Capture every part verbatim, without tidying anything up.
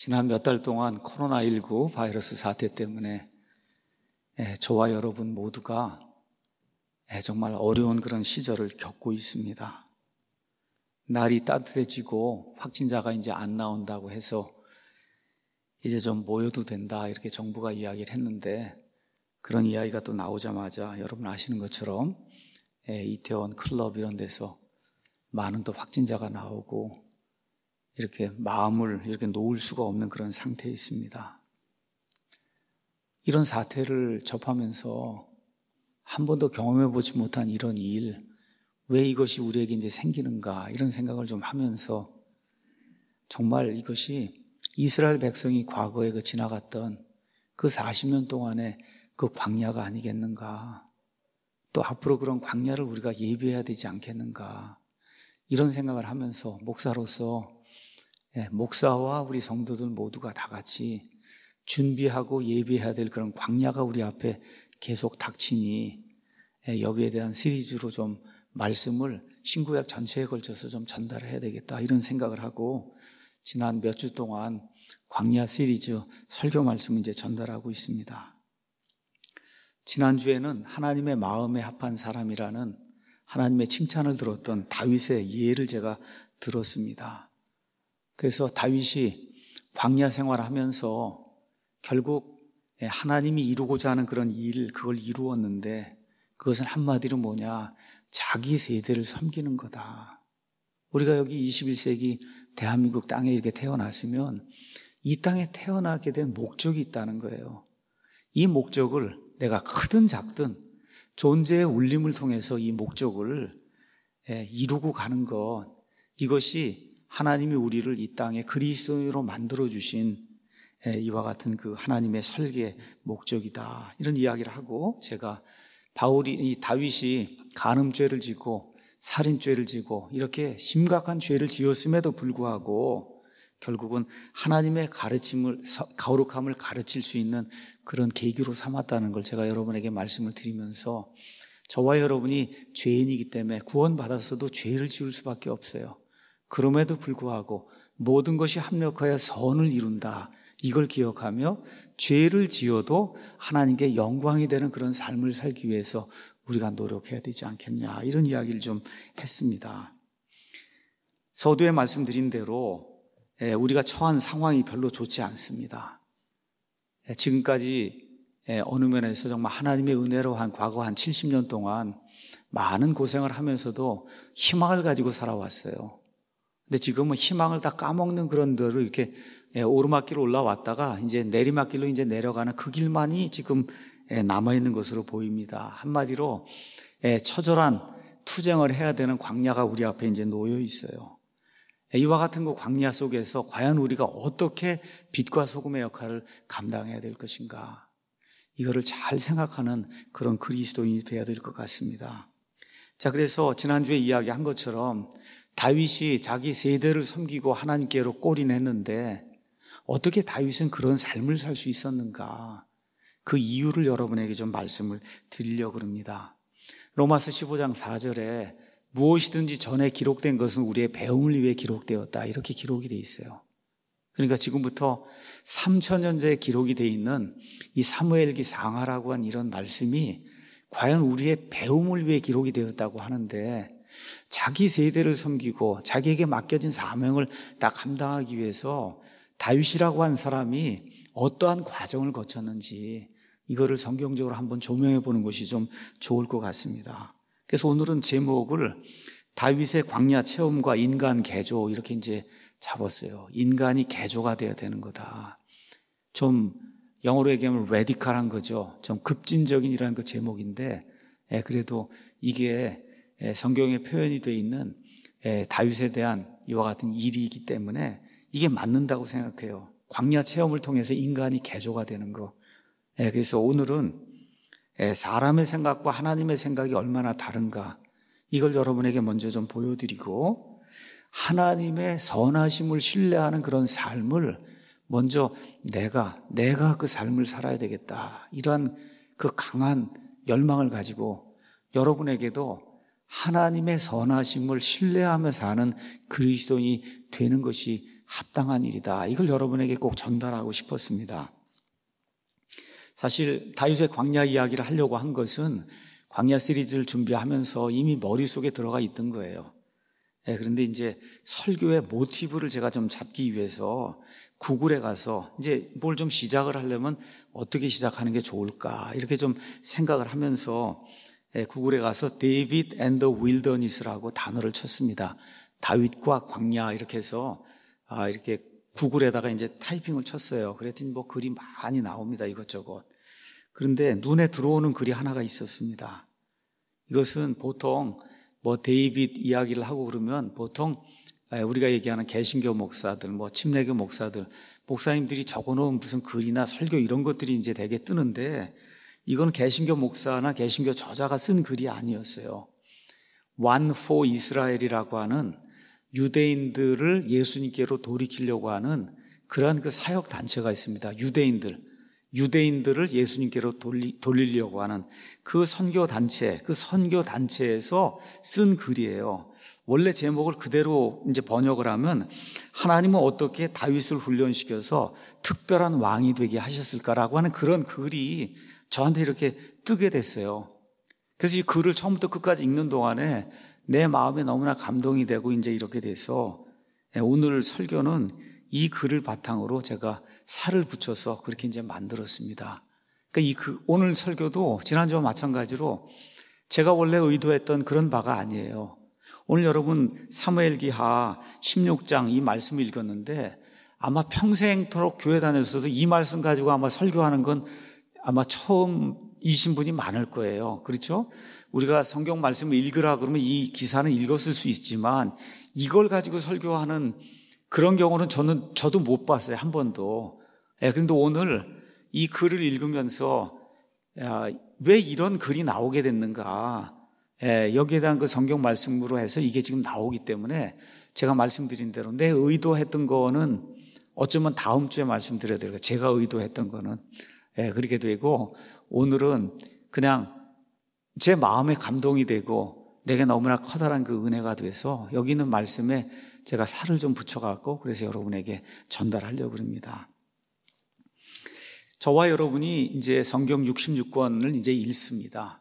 지난 몇 달 동안 코로나십구 바이러스 사태 때문에 저와 여러분 모두가 정말 어려운 그런 시절을 겪고 있습니다. 날이 따뜻해지고 확진자가 이제 안 나온다고 해서 이제 좀 모여도 된다 이렇게 정부가 이야기를 했는데, 그런 이야기가 또 나오자마자 여러분 아시는 것처럼 이태원 클럽 이런 데서 많은 또 확진자가 나오고 이렇게 마음을 이렇게 놓을 수가 없는 그런 상태에 있습니다. 이런 사태를 접하면서 한 번도 경험해보지 못한 이런 일, 왜 이것이 우리에게 이제 생기는가 이런 생각을 좀 하면서, 정말 이것이 이스라엘 백성이 과거에 그 지나갔던 그 사십 년 동안의 그 광야가 아니겠는가, 또 앞으로 그런 광야를 우리가 예비해야 되지 않겠는가, 이런 생각을 하면서 목사로서 목사와 우리 성도들 모두가 다 같이 준비하고 예비해야 될 그런 광야가 우리 앞에 계속 닥치니 여기에 대한 시리즈로 좀 말씀을 신구약 전체에 걸쳐서 좀 전달해야 되겠다 이런 생각을 하고 지난 몇 주 동안 광야 시리즈 설교 말씀을 이제 전달하고 있습니다. 지난주에는 하나님의 마음에 합한 사람이라는 하나님의 칭찬을 들었던 다윗의 예를 제가 들었습니다. 그래서 다윗이 광야 생활하면서 결국 하나님이 이루고자 하는 그런 일, 그걸 이루었는데 그것은 한마디로 뭐냐, 자기 세대를 섬기는 거다. 우리가 여기 이십일 세기 대한민국 땅에 이렇게 태어났으면 이 땅에 태어나게 된 목적이 있다는 거예요. 이 목적을 내가 크든 작든 존재의 울림을 통해서 이 목적을 이루고 가는 것, 이것이 하나님이 우리를 이 땅에 그리스도인으로 만들어주신 이와 같은 그 하나님의 설계 목적이다, 이런 이야기를 하고, 제가 바울이, 이 다윗이 간음죄를 지고 살인죄를 지고 이렇게 심각한 죄를 지었음에도 불구하고 결국은 하나님의 가르침을, 거룩함을 가르칠 수 있는 그런 계기로 삼았다는 걸 제가 여러분에게 말씀을 드리면서, 저와 여러분이 죄인이기 때문에 구원받았어도 죄를 지을 수밖에 없어요. 그럼에도 불구하고 모든 것이 합력하여 선을 이룬다, 이걸 기억하며 죄를 지어도 하나님께 영광이 되는 그런 삶을 살기 위해서 우리가 노력해야 되지 않겠냐, 이런 이야기를 좀 했습니다. 서두에 말씀드린 대로 우리가 처한 상황이 별로 좋지 않습니다. 지금까지 어느 면에서 정말 하나님의 은혜로 한 과거 한 칠십 년 동안 많은 고생을 하면서도 희망을 가지고 살아왔어요. 근데 지금은 희망을 다 까먹는 그런 대로 이렇게 오르막길로 올라왔다가 이제 내리막길로 이제 내려가는 그 길만이 지금 남아있는 것으로 보입니다. 한마디로 처절한 투쟁을 해야 되는 광야가 우리 앞에 이제 놓여 있어요. 이와 같은 그 광야 속에서 과연 우리가 어떻게 빛과 소금의 역할을 감당해야 될 것인가, 이거를 잘 생각하는 그런 그리스도인이 되어야 될 것 같습니다. 자, 그래서 지난주에 이야기한 것처럼 다윗이 자기 세대를 섬기고 하나님께로 골인했는데 어떻게 다윗은 그런 삶을 살 수 있었는가, 그 이유를 여러분에게 좀 말씀을 드리려고 합니다. 로마서 십오 장 사 절에 무엇이든지 전에 기록된 것은 우리의 배움을 위해 기록되었다, 이렇게 기록이 되어 있어요. 그러니까 지금부터 삼천 년 전에 기록이 되어 있는 이 사무엘기 상하라고 한 이런 말씀이 과연 우리의 배움을 위해 기록이 되었다고 하는데, 자기 세대를 섬기고 자기에게 맡겨진 사명을 다 감당하기 위해서 다윗이라고 한 사람이 어떠한 과정을 거쳤는지, 이거를 성경적으로 한번 조명해 보는 것이 좀 좋을 것 같습니다. 그래서 오늘은 제목을 다윗의 광야 체험과 인간 개조, 이렇게 이제 잡았어요. 인간이 개조가 되어야 되는 거다. 좀 영어로 얘기하면 레디컬한 거죠. 좀 급진적인이라는 그 제목인데, 그래도 이게 성경에 표현이 되어 있는 다윗에 대한 이와 같은 일이기 때문에 이게 맞는다고 생각해요. 광야 체험을 통해서 인간이 개조가 되는 거. 그래서 오늘은 사람의 생각과 하나님의 생각이 얼마나 다른가, 이걸 여러분에게 먼저 좀 보여드리고, 하나님의 선하심을 신뢰하는 그런 삶을 먼저 내가 내가 그 삶을 살아야 되겠다, 이러한 그 강한 열망을 가지고 여러분에게도 하나님의 선하심을 신뢰하며 사는 그리스도인이 되는 것이 합당한 일이다. 이걸 여러분에게 꼭 전달하고 싶었습니다. 사실 다윗의 광야 이야기를 하려고 한 것은 광야 시리즈를 준비하면서 이미 머릿속에 들어가 있던 거예요. 네, 그런데 이제 설교의 모티브를 제가 좀 잡기 위해서 구글에 가서 이제 뭘 좀 시작을 하려면 어떻게 시작하는 게 좋을까 이렇게 좀 생각을 하면서 구글에 가서 David and the Wilderness라고 단어를 쳤습니다. 다윗과 광야 이렇게 해서 아, 이렇게 구글에다가 이제 타이핑을 쳤어요. 그랬더니 뭐 글이 많이 나옵니다. 이것저것. 그런데 눈에 들어오는 글이 하나가 있었습니다. 이것은 보통 뭐 데이빗 이야기를 하고 그러면 보통 우리가 얘기하는 개신교 목사들, 뭐 침례교 목사들, 목사님들이 적어놓은 무슨 글이나 설교 이런 것들이 이제 되게 뜨는데 이건 개신교 목사나 개신교 저자가 쓴 글이 아니었어요. One for Israel이라고 하는 유대인들을 예수님께로 돌이키려고 하는 그러한 그 사역 단체가 있습니다. 유대인들, 유대인들을 예수님께로 돌리, 돌리려고 하는 그 선교 단체, 그 선교 단체에서 쓴 글이에요. 원래 제목을 그대로 이제 번역을 하면 하나님은 어떻게 다윗을 훈련시켜서 특별한 왕이 되게 하셨을까라고 하는 그런 글이 저한테 이렇게 뜨게 됐어요. 그래서 이 글을 처음부터 끝까지 읽는 동안에 내 마음에 너무나 감동이 되고 이제 이렇게 돼서 오늘 설교는 이 글을 바탕으로 제가 살을 붙여서 그렇게 이제 만들었습니다. 그러니까 이 그 오늘 설교도 지난주와 마찬가지로 제가 원래 의도했던 그런 바가 아니에요. 오늘 여러분 사무엘기하 십육 장 이 말씀을 읽었는데 아마 평생토록 교회 다녔어도 이 말씀 가지고 아마 설교하는 건 아마 처음이신 분이 많을 거예요. 그렇죠? 우리가 성경 말씀을 읽으라 그러면 이 기사는 읽었을 수 있지만 이걸 가지고 설교하는 그런 경우는 저는, 저도 못 봤어요. 한 번도. 예, 그런데 오늘 이 글을 읽으면서 야, 왜 이런 글이 나오게 됐는가. 예, 여기에 대한 그 성경 말씀으로 해서 이게 지금 나오기 때문에 제가 말씀드린 대로 내 의도했던 거는 어쩌면 다음 주에 말씀드려야 돼요. 제가 의도했던 거는. 예, 그렇게 되고 오늘은 그냥 제 마음에 감동이 되고 내게 너무나 커다란 그 은혜가 돼서 여기 있는 말씀에 제가 살을 좀 붙여갖고 그래서 여러분에게 전달하려고 합니다. 저와 여러분이 이제 성경 육십육 권을 이제 읽습니다.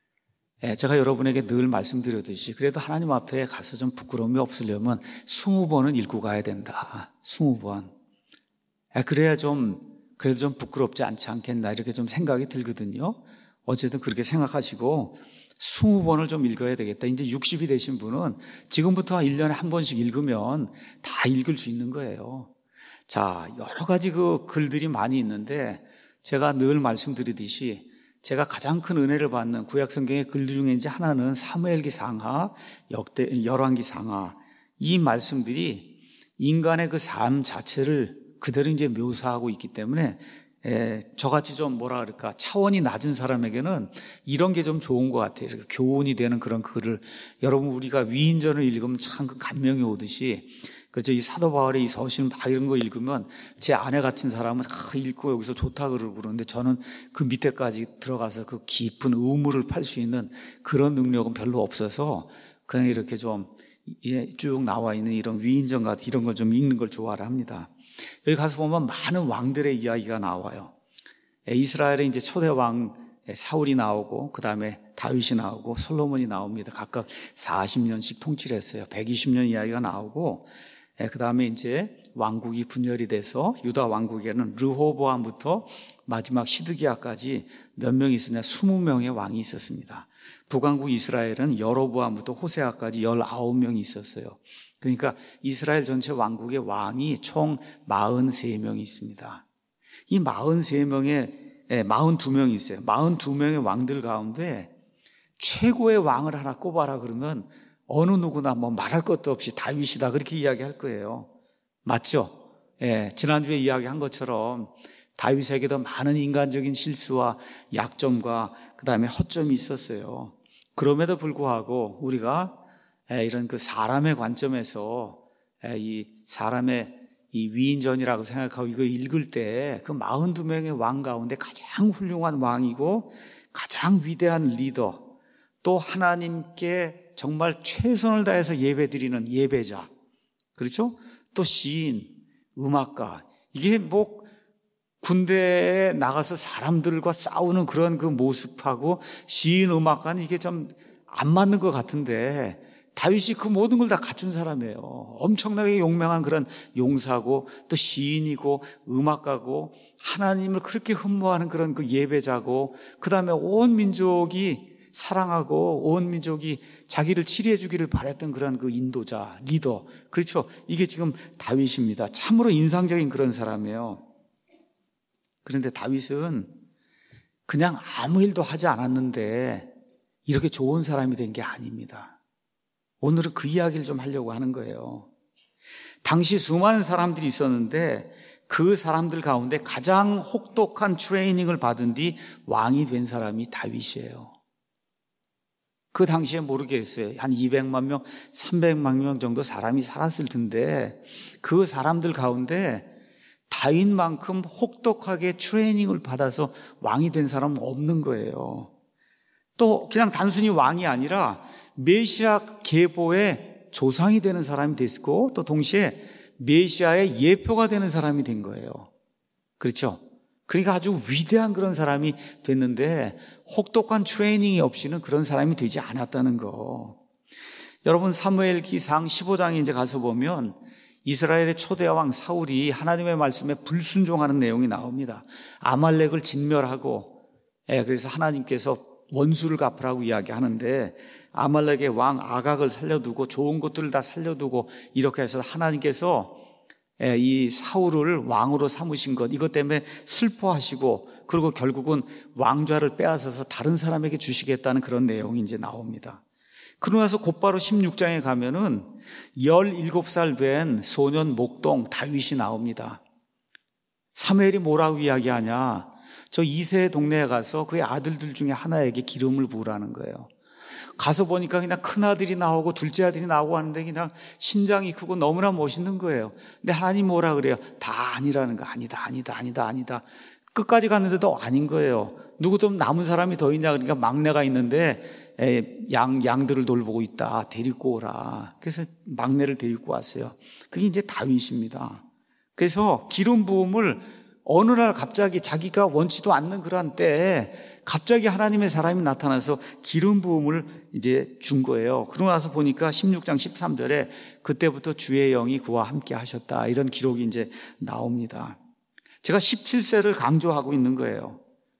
예, 제가 여러분에게 늘 말씀드렸듯이 그래도 하나님 앞에 가서 좀 부끄러움이 없으려면 스무 번은 읽고 가야 된다. 스무 번. 예, 그래야 좀 그래도 좀 부끄럽지 않지 않겠나 이렇게 좀 생각이 들거든요. 어쨌든 그렇게 생각하시고 스무 번을 좀 읽어야 되겠다. 이제 육십이 되신 분은 지금부터 일 년에 한 번씩 읽으면 다 읽을 수 있는 거예요. 자, 여러 가지 그 글들이 많이 있는데 제가 늘 말씀드리듯이 제가 가장 큰 은혜를 받는 구약 성경의 글들 중에 이제 하나는 사무엘기 상하, 역대 열왕기 상하 이 말씀들이 인간의 그 삶 자체를 그대로 이제 묘사하고 있기 때문에 예, 저같이 좀 뭐라 그럴까 차원이 낮은 사람에게는 이런 게 좀 좋은 것 같아요. 이렇게 교훈이 되는 그런 글을 여러분 우리가 위인전을 읽으면 참 그 감명이 오듯이 그렇죠. 이 사도 바울의 이 서신 막 이런 거 읽으면 제 아내 같은 사람은 아, 읽고 여기서 좋다 그러고 그러는데 저는 그 밑에까지 들어가서 그 깊은 의무를 팔 수 있는 그런 능력은 별로 없어서 그냥 이렇게 좀 예, 쭉 나와 있는 이런 위인전 같은 이런 걸 좀 읽는 걸 좋아를 합니다. 여기 가서 보면 많은 왕들의 이야기가 나와요. 이스라엘의 이제 초대 왕 사울이 나오고 그 다음에 다윗이 나오고 솔로몬이 나옵니다. 각각 사십 년씩 통치를 했어요. 백이십 년 이야기가 나오고 그 다음에 이제 왕국이 분열이 돼서 유다 왕국에는 르호보암부터 마지막 시드기야까지 몇 명이 있었냐? 이십 명의 왕이 있었습니다. 북왕국 이스라엘은 여로보암부터 호세아까지 열아홉 명이 있었어요. 그러니까 이스라엘 전체 왕국의 왕이 총 사십삼 명이 있습니다. 이 사십삼 명의, 예, 사십이 명이 있어요. 사십이 명의 왕들 가운데 최고의 왕을 하나 꼽아라 그러면 어느 누구나 뭐 말할 것도 없이 다윗이다 그렇게 이야기할 거예요. 맞죠? 예, 지난주에 이야기한 것처럼 다윗에게도 많은 인간적인 실수와 약점과 그 다음에 허점이 있었어요. 그럼에도 불구하고 우리가 이런 그 사람의 관점에서 이 사람의 이 위인전이라고 생각하고 이거 읽을 때 그 사십이 명의 왕 가운데 가장 훌륭한 왕이고 가장 위대한 리더 또 하나님께 정말 최선을 다해서 예배드리는 예배자 그렇죠? 또 시인 음악가. 이게 뭐 군대에 나가서 사람들과 싸우는 그런 그 모습하고 시인, 음악가는 이게 좀 안 맞는 것 같은데 다윗이 그 모든 걸 다 갖춘 사람이에요. 엄청나게 용맹한 그런 용사고 또 시인이고 음악가고 하나님을 그렇게 흠모하는 그런 그 예배자고 그다음에 온 민족이 사랑하고 온 민족이 자기를 치리해 주기를 바랬던 그런 그 인도자, 리더. 그렇죠. 이게 지금 다윗입니다. 참으로 인상적인 그런 사람이에요. 그런데 다윗은 그냥 아무 일도 하지 않았는데 이렇게 좋은 사람이 된 게 아닙니다. 오늘은 그 이야기를 좀 하려고 하는 거예요. 당시 수많은 사람들이 있었는데 그 사람들 가운데 가장 혹독한 트레이닝을 받은 뒤 왕이 된 사람이 다윗이에요. 그 당시에 모르겠어요. 한 이백만 명, 삼백만 명 정도 사람이 살았을 텐데 그 사람들 가운데 다윗만큼 혹독하게 트레이닝을 받아서 왕이 된 사람은 없는 거예요. 또 그냥 단순히 왕이 아니라 메시아 계보의 조상이 되는 사람이 됐고 또 동시에 메시아의 예표가 되는 사람이 된 거예요. 그렇죠? 그러니까 아주 위대한 그런 사람이 됐는데 혹독한 트레이닝이 없이는 그런 사람이 되지 않았다는 거. 여러분 사무엘기상 십오 장에 이제 가서 보면 이스라엘의 초대 왕 사울이 하나님의 말씀에 불순종하는 내용이 나옵니다. 아말렉을 진멸하고 예, 그래서 하나님께서 원수를 갚으라고 이야기하는데 아말렉의 왕 아각을 살려두고 좋은 것들을 다 살려두고 이렇게 해서 하나님께서 이 사울을 왕으로 삼으신 것 이것 때문에 슬퍼하시고 그리고 결국은 왕좌를 빼앗아서 다른 사람에게 주시겠다는 그런 내용이 이제 나옵니다. 그러고 나서 곧바로 십육 장에 가면은 열일곱 살 된 소년 목동 다윗이 나옵니다. 사무엘이 뭐라고 이야기하냐? 저 이세 동네에 가서 그의 아들들 중에 하나에게 기름을 부으라는 거예요. 가서 보니까 그냥 큰 아들이 나오고 둘째 아들이 나오고 하는데 그냥 신장이 크고 너무나 멋있는 거예요. 근데 하나님 뭐라 그래요? 다 아니라는 거. 아니다, 아니다, 아니다, 아니다. 끝까지 갔는데도 아닌 거예요. 누구 좀 남은 사람이 더 있냐? 그러니까 막내가 있는데 양, 양들을 돌보고 있다. 데리고 오라. 그래서 막내를 데리고 왔어요. 그게 이제 다윗입니다. 그래서 기름 부음을 어느 날 갑자기 자기가 원치도 않는 그러한 때에 갑자기 하나님의 사람이 나타나서 기름 부음을 이제 준 거예요. 그러고 나서 보니까 십육 장 십삼 절에 그때부터 주의 영이 그와 함께 하셨다. 이런 기록이 이제 나옵니다. 제가 십칠 세를 강조하고 있는 거예요.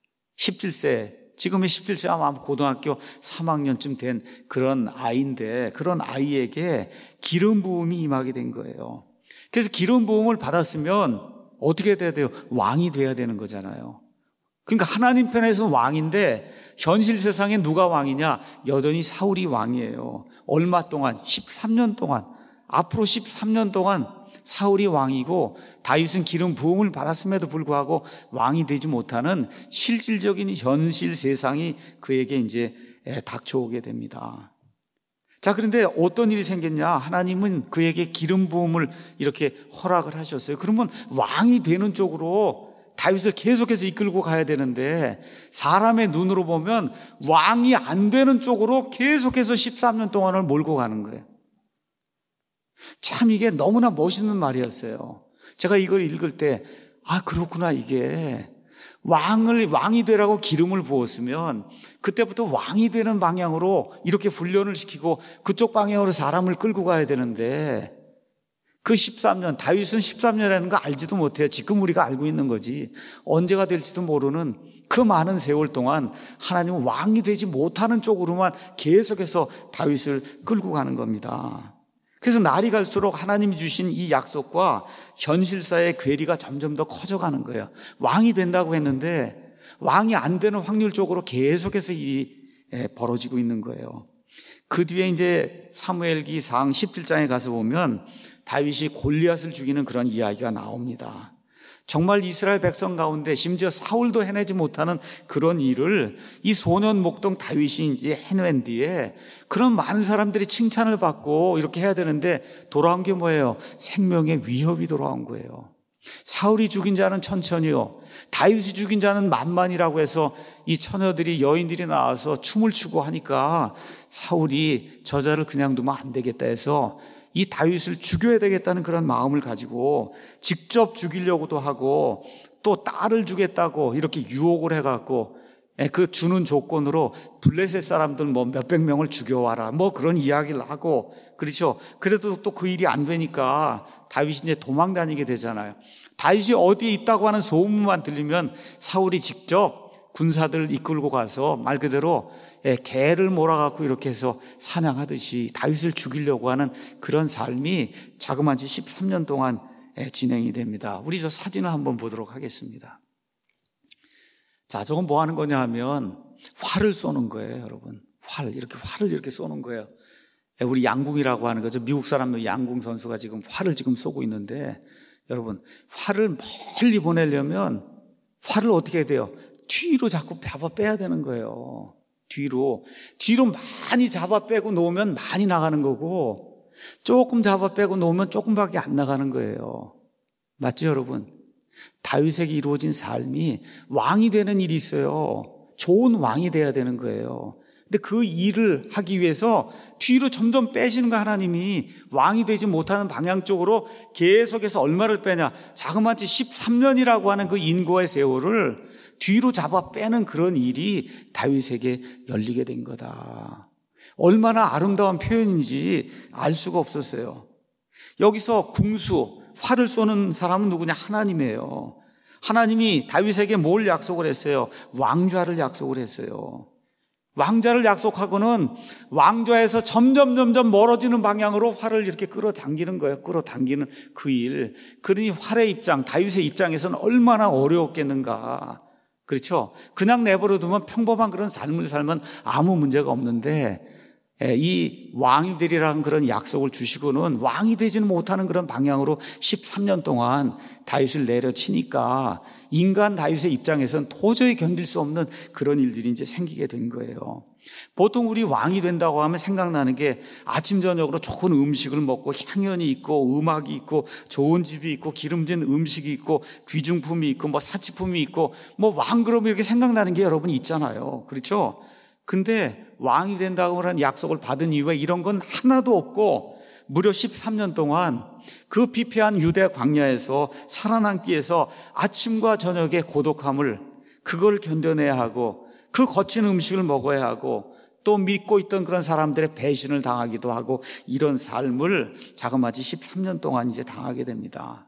십칠 세. 지금의 십칠 세 아마 고등학교 삼 학년쯤 된 그런 아이인데 그런 아이에게 기름 부음이 임하게 된 거예요. 그래서 기름 부음을 받았으면 어떻게 돼야 돼요? 왕이 돼야 되는 거잖아요. 그러니까 하나님 편에서 왕인데 현실 세상에 누가 왕이냐? 여전히 사울이 왕이에요. 얼마 동안? 십삼 년 동안. 앞으로 십삼 년 동안 사울이 왕이고 다윗은 기름 부음을 받았음에도 불구하고 왕이 되지 못하는 실질적인 현실 세상이 그에게 이제 닥쳐오게 됩니다. 자, 그런데 어떤 일이 생겼냐? 하나님은 그에게 기름 부음을 이렇게 허락을 하셨어요. 그러면 왕이 되는 쪽으로 다윗을 계속해서 이끌고 가야 되는데 사람의 눈으로 보면 왕이 안 되는 쪽으로 계속해서 십삼 년 동안을 몰고 가는 거예요. 참 이게 너무나 멋있는 말이었어요. 제가 이걸 읽을 때 아, 그렇구나. 이게 왕을 왕이 되라고 기름을 부었으면 그때부터 왕이 되는 방향으로 이렇게 훈련을 시키고 그쪽 방향으로 사람을 끌고 가야 되는데 그 십삼 년, 다윗은 십삼 년이라는 거 알지도 못해요. 지금 우리가 알고 있는 거지. 언제가 될지도 모르는 그 많은 세월 동안 하나님은 왕이 되지 못하는 쪽으로만 계속해서 다윗을 끌고 가는 겁니다. 그래서 날이 갈수록 하나님이 주신 이 약속과 현실사의 괴리가 점점 더 커져가는 거예요. 왕이 된다고 했는데 왕이 안 되는 확률적으로 계속해서 일이 벌어지고 있는 거예요. 그 뒤에 이제 사무엘기상 십칠 장에 가서 보면 다윗이 골리앗을 죽이는 그런 이야기가 나옵니다. 정말 이스라엘 백성 가운데 심지어 사울도 해내지 못하는 그런 일을 이 소년 목동 다윗이 이제 해낸 뒤에 그런 많은 사람들이 칭찬을 받고 이렇게 해야 되는데 돌아온 게 뭐예요? 생명의 위협이 돌아온 거예요. 사울이 죽인 자는 천천히요, 다윗이 죽인 자는 만만이라고 해서 이 처녀들이 여인들이 나와서 춤을 추고 하니까 사울이 저자를 그냥 두면 안 되겠다 해서 이 다윗을 죽여야 되겠다는 그런 마음을 가지고 직접 죽이려고도 하고 또 딸을 주겠다고 이렇게 유혹을 해갖고 그 주는 조건으로 블레셋 사람들 뭐 몇백 명을 죽여와라 뭐 그런 이야기를 하고 그렇죠. 그래도 또 그 일이 안 되니까 다윗이 이제 도망 다니게 되잖아요. 다윗이 어디에 있다고 하는 소문만 들리면 사울이 직접 군사들 이끌고 가서 말 그대로 개를 몰아갖고 이렇게 해서 사냥하듯이 다윗을 죽이려고 하는 그런 삶이 자그마치 십삼 년 동안 진행이 됩니다. 우리 저 사진을 한번 보도록 하겠습니다. 자, 저건 뭐 하는 거냐 하면 활을 쏘는 거예요, 여러분. 활, 이렇게 활을 이렇게 쏘는 거예요. 우리 양궁이라고 하는 거죠. 미국 사람 양궁 선수가 지금 활을 지금 쏘고 있는데 여러분, 활을 멀리 보내려면 활을 어떻게 해야 돼요? 뒤로 자꾸 잡아 빼야 되는 거예요. 뒤로. 뒤로 많이 잡아 빼고 놓으면 많이 나가는 거고 조금 잡아 빼고 놓으면 조금밖에 안 나가는 거예요. 맞죠, 여러분? 다윗에게 이루어진 삶이 왕이 되는 일이 있어요. 좋은 왕이 돼야 되는 거예요. 근데 그 일을 하기 위해서 뒤로 점점 빼시는 거 하나님이 왕이 되지 못하는 방향 쪽으로 계속해서 얼마를 빼냐. 자그마치 십삼 년이라고 하는 그 인고의 세월을 뒤로 잡아 빼는 그런 일이 다윗에게 열리게 된 거다. 얼마나 아름다운 표현인지 알 수가 없었어요. 여기서 궁수, 활을 쏘는 사람은 누구냐? 하나님이에요. 하나님이 다윗에게 뭘 약속을 했어요? 왕좌를 약속을 했어요. 왕좌를 약속하고는 왕좌에서 점점 점점 멀어지는 방향으로 활을 이렇게 끌어당기는 거예요. 끌어당기는 그 일. 그러니 활의 입장, 다윗의 입장에서는 얼마나 어려웠겠는가. 그렇죠? 그냥 내버려 두면 평범한 그런 삶을 살면 아무 문제가 없는데 이 왕이 되리라는 그런 약속을 주시고는 왕이 되지는 못하는 그런 방향으로 십삼 년 동안 다윗을 내려치니까 인간 다윗의 입장에서는 도저히 견딜 수 없는 그런 일들이 이제 생기게 된 거예요. 보통 우리 왕이 된다고 하면 생각나는 게 아침 저녁으로 좋은 음식을 먹고 향연이 있고 음악이 있고 좋은 집이 있고 기름진 음식이 있고 귀중품이 있고 뭐 사치품이 있고 뭐 왕 그러면 이렇게 생각나는 게 여러분 있잖아요. 그렇죠? 근데 왕이 된다고 하는 약속을 받은 이후에 이런 건 하나도 없고 무려 십삼 년 동안 그 피폐한 유대 광야에서 살아남기 위해서 아침과 저녁의 고독함을 그걸 견뎌내야 하고 그 거친 음식을 먹어야 하고 또 믿고 있던 그런 사람들의 배신을 당하기도 하고 이런 삶을 자그마치 십삼 년 동안 이제 당하게 됩니다.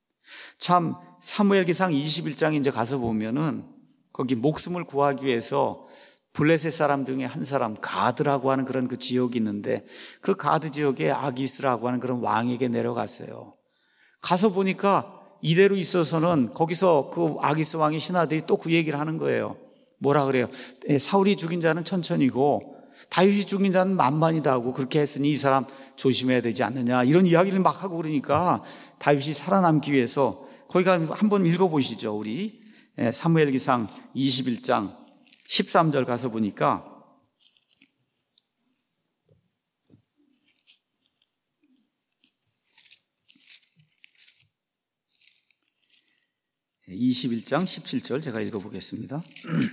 참 사무엘기상 이십일 장에 이제 가서 보면은 거기 목숨을 구하기 위해서 블레셋 사람 중에 한 사람 가드라고 하는 그런 그 지역이 있는데 그 가드 지역에 아기스라고 하는 그런 왕에게 내려갔어요. 가서 보니까 이대로 있어서는 거기서 그 아기스 왕의 신하들이 또 그 얘기를 하는 거예요. 뭐라 그래요? 사울이 죽인 자는 천천히고 다윗이 죽인 자는 만만이다 하고 그렇게 했으니 이 사람 조심해야 되지 않느냐 이런 이야기를 막 하고 그러니까 다윗이 살아남기 위해서 거기 가 한번 읽어보시죠. 우리 사무엘기상 이십일 장 십삼 절 가서 보니까 이십일 장 십칠 절 제가 읽어보겠습니다.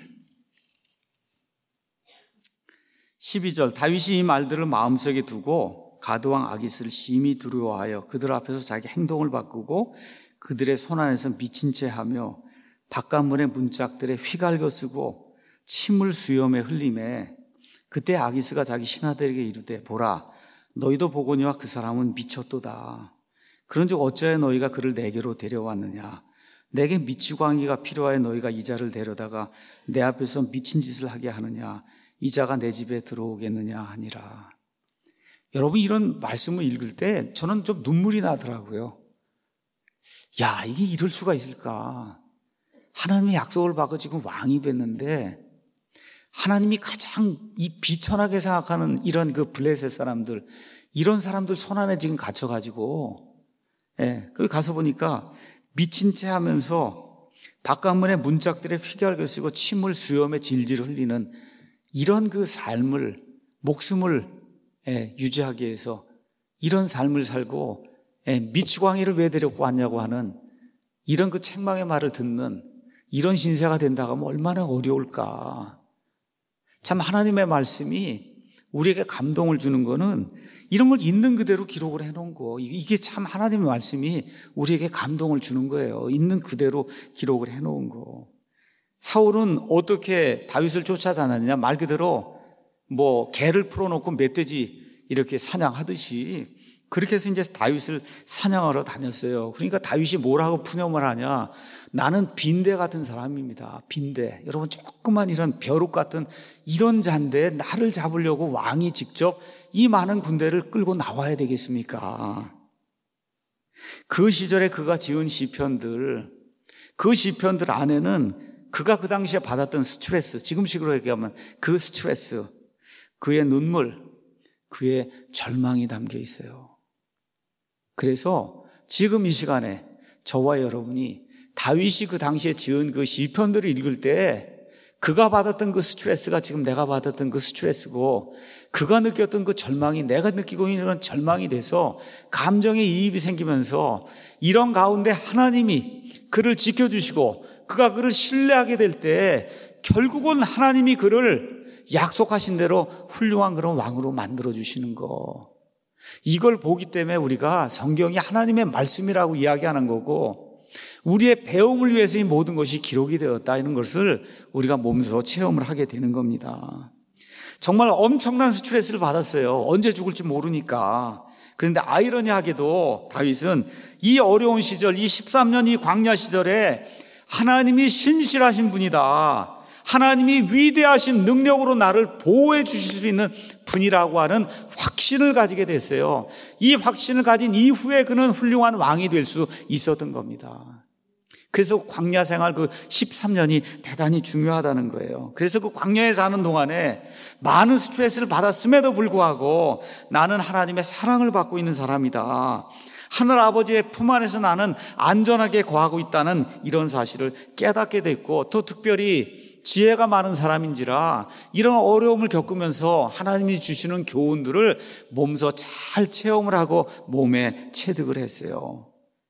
십이 절 다윗이 이 말들을 마음속에 두고 가드왕 아기스를 심히 두려워하여 그들 앞에서 자기 행동을 바꾸고 그들의 손안에서 미친 채 하며 바깥문의 문짝들에 휘갈겨 쓰고 침을 수염에 흘리매 그때 아기스가 자기 신하들에게 이르되 보라 너희도 보거니와 그 사람은 미쳤도다. 그런즉 어찌하여 너희가 그를 내게로 데려왔느냐. 내게 미치광이가 필요하여 너희가 이 자를 데려다가 내 앞에서 미친 짓을 하게 하느냐. 이 자가 내 집에 들어오겠느냐 하니라. 여러분 이런 말씀을 읽을 때 저는 좀 눈물이 나더라고요. 야 이게 이럴 수가 있을까. 하나님의 약속을 받고 지금 왕이 됐는데 하나님이 가장 이 비천하게 생각하는 이런 그 블레셋 사람들, 이런 사람들 손 안에 지금 갇혀가지고, 예, 거기 가서 보니까 미친 채 하면서 바깥문의 문짝들에 휘갈겨 쓰고 침을 수염에 질질 흘리는 이런 그 삶을, 목숨을 예, 유지하기 위해서 이런 삶을 살고 예, 미치광이를 왜 데리고 왔냐고 하는 이런 그 책망의 말을 듣는 이런 신세가 된다고 하면 얼마나 어려울까. 참 하나님의 말씀이 우리에게 감동을 주는 거는 이런 걸 있는 그대로 기록을 해놓은 거. 이게 참 하나님의 말씀이 우리에게 감동을 주는 거예요. 있는 그대로 기록을 해놓은 거. 사울은 어떻게 다윗을 쫓아다녔냐? 말 그대로 뭐 개를 풀어놓고 멧돼지 이렇게 사냥하듯이 그렇게 해서 이제 다윗을 사냥하러 다녔어요. 그러니까 다윗이 뭐라고 푸념을 하냐? 나는 빈대 같은 사람입니다. 빈대. 여러분 조그만 이런 벼룩 같은 이런 잔데 나를 잡으려고 왕이 직접 이 많은 군대를 끌고 나와야 되겠습니까? 그 시절에 그가 지은 시편들, 그 시편들 안에는 그가 그 당시에 받았던 스트레스, 지금식으로 얘기하면 그 스트레스, 그의 눈물, 그의 절망이 담겨 있어요. 그래서 지금 이 시간에 저와 여러분이 다윗이 그 당시에 지은 그 시편들을 읽을 때 그가 받았던 그 스트레스가 지금 내가 받았던 그 스트레스고 그가 느꼈던 그 절망이 내가 느끼고 있는 절망이 돼서 감정의 이입이 생기면서 이런 가운데 하나님이 그를 지켜주시고 그가 그를 신뢰하게 될 때 결국은 하나님이 그를 약속하신 대로 훌륭한 그런 왕으로 만들어주시는 거. 이걸 보기 때문에 우리가 성경이 하나님의 말씀이라고 이야기하는 거고 우리의 배움을 위해서 이 모든 것이 기록이 되었다 이런 것을 우리가 몸소 체험을 하게 되는 겁니다. 정말 엄청난 스트레스를 받았어요. 언제 죽을지 모르니까. 그런데 아이러니하게도 다윗은 이 어려운 시절, 이 십삼 년 이 광야 시절에 하나님이 신실하신 분이다. 하나님이 위대하신 능력으로 나를 보호해 주실 수 있는 분이라고 하는 확신을 가지게 됐어요. 이 확신을 가진 이후에 그는 훌륭한 왕이 될 수 있었던 겁니다. 그래서 광야 생활 그 십삼 년이 대단히 중요하다는 거예요. 그래서 그 광야에 사는 동안에 많은 스트레스를 받았음에도 불구하고 나는 하나님의 사랑을 받고 있는 사람이다. 하늘 아버지의 품 안에서 나는 안전하게 거하고 있다는 이런 사실을 깨닫게 됐고 또 특별히 지혜가 많은 사람인지라 이런 어려움을 겪으면서 하나님이 주시는 교훈들을 몸소 잘 체험을 하고 몸에 체득을 했어요.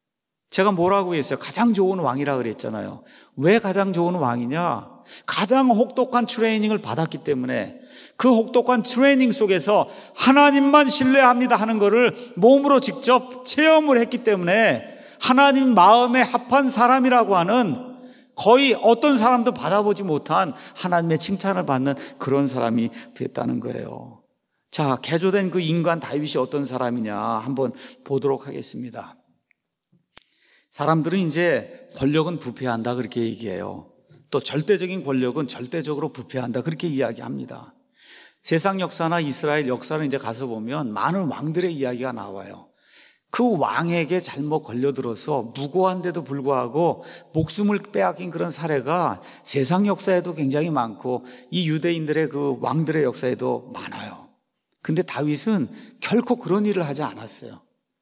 제가 뭐라고 했어요? 가장 좋은 왕이라 그랬잖아요. 왜 가장 좋은 왕이냐? 가장 혹독한 트레이닝을 받았기 때문에 그 혹독한 트레이닝 속에서 하나님만 신뢰합니다 하는 것을 몸으로 직접 체험을 했기 때문에 하나님 마음에 합한 사람이라고 하는 거의 어떤 사람도 받아보지 못한 하나님의 칭찬을 받는 그런 사람이 됐다는 거예요. 자, 개조된 그 인간 다윗이 어떤 사람이냐 한번 보도록 하겠습니다. 사람들은 이제 권력은 부패한다 그렇게 얘기해요. 또 절대적인 권력은 절대적으로 부패한다 그렇게 이야기합니다. 세상 역사나 이스라엘 역사를 이제 가서 보면 많은 왕들의 이야기가 나와요. 그 왕에게 잘못 걸려들어서 무고한데도 불구하고 목숨을 빼앗긴 그런 사례가 세상 역사에도 굉장히 많고 이 유대인들의 그 왕들의 역사에도 많아요. 근데 다윗은 결코 그런 일을 하지 않았어요.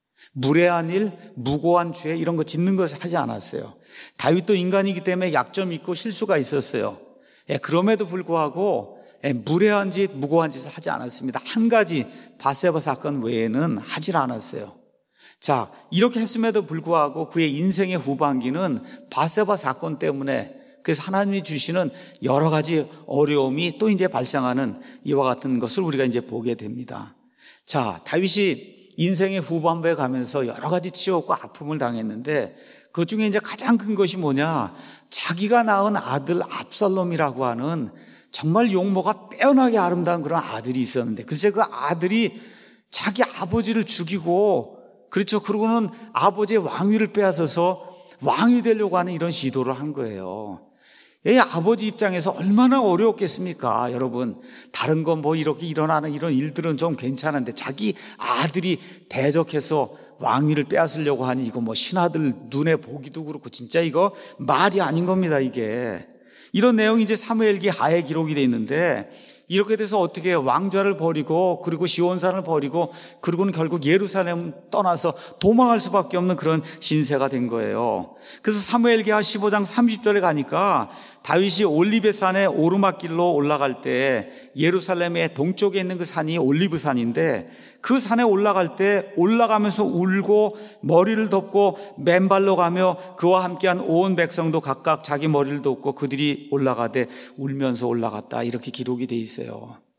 무례한 일, 무고한 죄 이런 거 짓는 것을 하지 않았어요. 다윗도 인간이기 때문에 약점이 있고 실수가 있었어요. 예, 그럼에도 불구하고 예, 무례한 짓, 무고한 짓을 하지 않았습니다. 한 가지 바세바 사건 외에는 하질 않았어요. 자, 이렇게 했음에도 불구하고 그의 인생의 후반기는 바세바 사건 때문에 그래서 하나님이 주시는 여러 가지 어려움이 또 이제 발생하는 이와 같은 것을 우리가 이제 보게 됩니다. 자, 다윗이 인생의 후반부에 가면서 여러 가지 치욕과 아픔을 당했는데 그 중에 이제 가장 큰 것이 뭐냐? 자기가 낳은 아들 압살롬이라고 하는 정말 용모가 빼어나게 아름다운 그런 아들이 있었는데 글쎄 그 아들이 자기 아버지를 죽이고 그렇죠. 그러고는 아버지의 왕위를 빼앗아서 왕이 되려고 하는 이런 시도를 한 거예요. 이 아버지 입장에서 얼마나 어려웠겠습니까? 여러분, 다른 건 뭐 이렇게 일어나는 이런 일들은 좀 괜찮은데 자기 아들이 대적해서 왕위를 빼앗으려고 하니 이거 뭐 신하들 눈에 보기도 그렇고 진짜 이거 말이 아닌 겁니다, 이게. 이런 내용이 이제 사무엘기 하에 기록이 돼 있는데 이렇게 돼서 어떻게 해요? 왕좌를 버리고 그리고 시온산을 버리고 그리고는 결국 예루살렘 떠나서 도망할 수밖에 없는 그런 신세가 된 거예요. 그래서 사무엘기하 십오 장 삼십 절에 가니까 다윗이 올리브산의 오르막길로 올라갈 때 예루살렘의 동쪽에 있는 그 산이 올리브산인데 그 산에 올라갈 때 올라가면서 울고 머리를 덮고 맨발로 가며 그와 함께한 온 백성도 각각 자기 머리를 덮고 그들이 올라가되 울면서 올라갔다 이렇게 기록이 돼 있어요.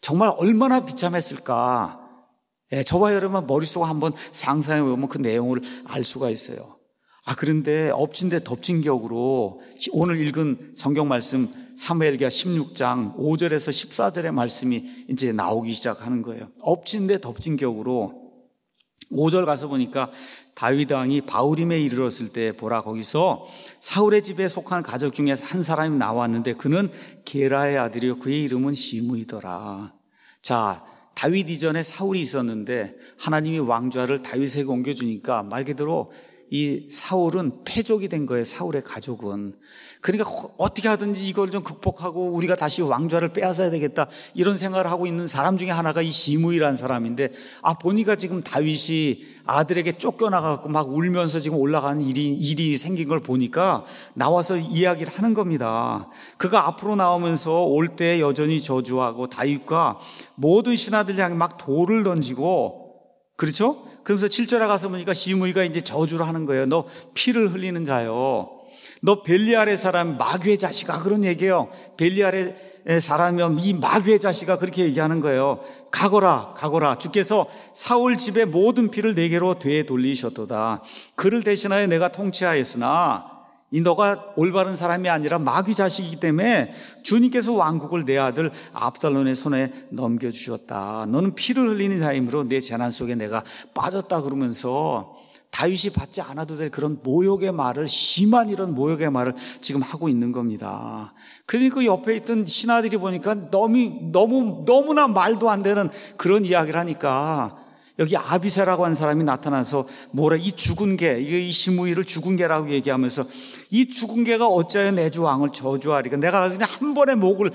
정말 얼마나 비참했을까. 예, 저와 여러분 머릿속에 한번 상상해 보면 그 내용을 알 수가 있어요. 아, 그런데 엎친 데 덮친 격으로 오늘 읽은 성경 말씀 사무엘기하 십육 장 오 절에서 십사 절의 말씀이 이제 나오기 시작하는 거예요. 엎친 데 덮친 격으로 오 절 가서 보니까 다윗 왕이 바후림에 이르렀을 때 보라, 거기서 사울의 집에 속한 가족 중에 한 사람이 나왔는데 그는 게라의 아들이요 그의 이름은 시므이더라. 자, 다윗 이전에 사울이 있었는데 하나님이 왕좌를 다윗에게 옮겨주니까 말 그대로 이 사울은 패족이 된 거예요. 사울의 가족은. 그러니까 어떻게 하든지 이걸 좀 극복하고 우리가 다시 왕좌를 빼앗아야 되겠다, 이런 생각을 하고 있는 사람 중에 하나가 이 시므이라는 사람인데, 아, 보니까 지금 다윗이 아들에게 쫓겨나가고 막 울면서 지금 올라가는 일이, 일이 생긴 걸 보니까 나와서 이야기를 하는 겁니다. 그가 앞으로 나오면서 올 때 여전히 저주하고 다윗과 모든 신하들 향해 막 돌을 던지고, 그렇죠? 그러면서 칠 절에 가서 보니까 시므이가 이제 저주를 하는 거예요. 너 피를 흘리는 자요, 너 벨리알의 사람 마귀의 자식아, 그런 얘기예요. 벨리알의 사람이면 이 마귀의 자식아, 그렇게 얘기하는 거예요. 가거라 가거라, 주께서 사울 집의 모든 피를 내게로 되돌리셨도다. 그를 대신하여 내가 통치하였으나 이 너가 올바른 사람이 아니라 마귀 자식이기 때문에 주님께서 왕국을 내 아들 압살롬의 손에 넘겨주셨다. 너는 피를 흘리는 자이므로 내 재난 속에 내가 빠졌다. 그러면서 다윗이 받지 않아도 될 그런 모욕의 말을, 심한 이런 모욕의 말을 지금 하고 있는 겁니다. 그러니까 그 옆에 있던 신하들이 보니까 너무, 너무, 너무나 말도 안 되는 그런 이야기를 하니까 여기 아비새라고 하는 사람이 나타나서 뭐라, 이 죽은 개, 이 시므이를 죽은 개라고 얘기하면서 이 죽은 개가 어찌하여 내 주 왕을 저주하리까, 내가 가서 그냥 한 번에 목을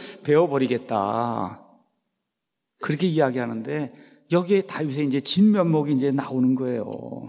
베어버리겠다, 그렇게 이야기하는데 여기에 다윗의 이제 진면목이 이제 나오는 거예요.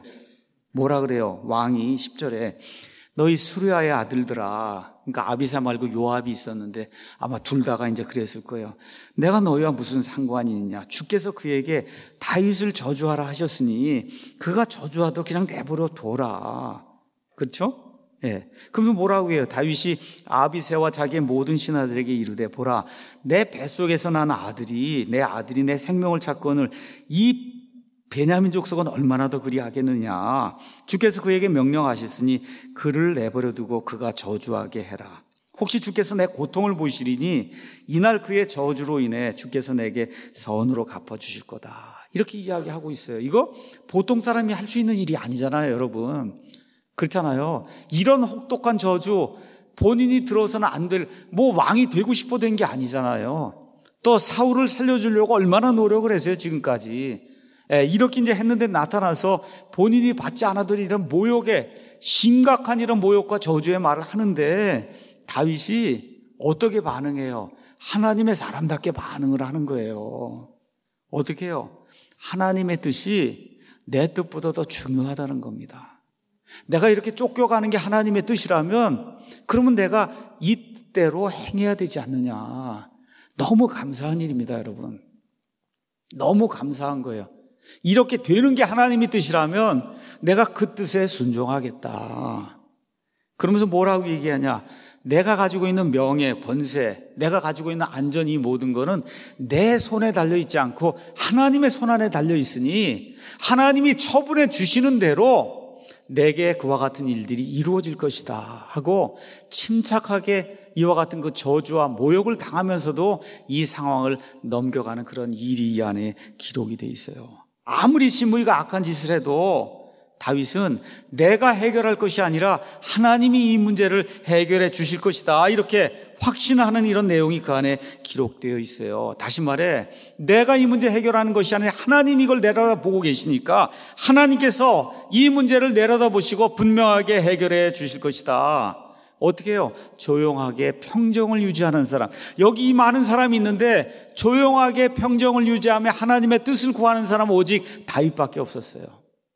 뭐라 그래요? 왕이 십 절에 너희 수르야의 아들들아, 그러니까 아비사 말고 요압이 있었는데 아마 둘 다가 이제 그랬을 거예요. 내가 너희와 무슨 상관이 있냐? 주께서 그에게 다윗을 저주하라 하셨으니 그가 저주하도록 그냥 내버려 둬라. 그렇죠? 예. 그러면 뭐라고 해요? 다윗이 아비새와 자기의 모든 신하들에게 이르되, 보라, 내 뱃속에서 난 아들이, 내 아들이 내 생명을 찾거늘 이 베냐민 족속은 얼마나 더 그리하겠느냐. 주께서 그에게 명령하셨으니 그를 내버려 두고 그가 저주하게 해라. 혹시 주께서 내 고통을 보시리니 이날 그의 저주로 인해 주께서 내게 선으로 갚아주실 거다. 이렇게 이야기하고 있어요. 이거 보통 사람이 할 수 있는 일이 아니잖아요, 여러분. 그렇잖아요. 이런 혹독한 저주 본인이 들어서는 안 될, 뭐 왕이 되고 싶어 된 게 아니잖아요. 또 사울을 살려주려고 얼마나 노력을 했어요, 지금까지. 예, 이렇게 이제 했는데 나타나서 본인이 받지 않아도 이런 모욕에, 심각한 이런 모욕과 저주의 말을 하는데 다윗이 어떻게 반응해요? 하나님의 사람답게 반응을 하는 거예요. 어떻게 해요? 하나님의 뜻이 내 뜻보다 더 중요하다는 겁니다. 내가 이렇게 쫓겨가는 게 하나님의 뜻이라면 그러면 내가 이 뜻대로 행해야 되지 않느냐. 너무 감사한 일입니다, 여러분. 너무 감사한 거예요. 이렇게 되는 게 하나님의 뜻이라면 내가 그 뜻에 순종하겠다. 그러면서 뭐라고 얘기하냐? 내가 가지고 있는 명예, 권세, 내가 가지고 있는 안전, 이 모든 거는 내 손에 달려있지 않고 하나님의 손 안에 달려있으니 하나님이 처분해 주시는 대로 내게 그와 같은 일들이 이루어질 것이다 하고 침착하게 이와 같은 그 저주와 모욕을 당하면서도 이 상황을 넘겨가는 그런 일이 이 안에 기록이 돼 있어요. 아무리 시므이가 악한 짓을 해도 다윗은 내가 해결할 것이 아니라 하나님이 이 문제를 해결해 주실 것이다, 이렇게 확신하는 이런 내용이 그 안에 기록되어 있어요. 다시 말해, 내가 이 문제 해결하는 것이 아니라 하나님이 이걸 내려다보고 계시니까 하나님께서 이 문제를 내려다보시고 분명하게 해결해 주실 것이다. 어떻게 해요? 조용하게 평정을 유지하는 사람. 여기 이 많은 사람이 있는데 조용하게 평정을 유지하며 하나님의 뜻을 구하는 사람은 오직 다윗밖에 없었어요.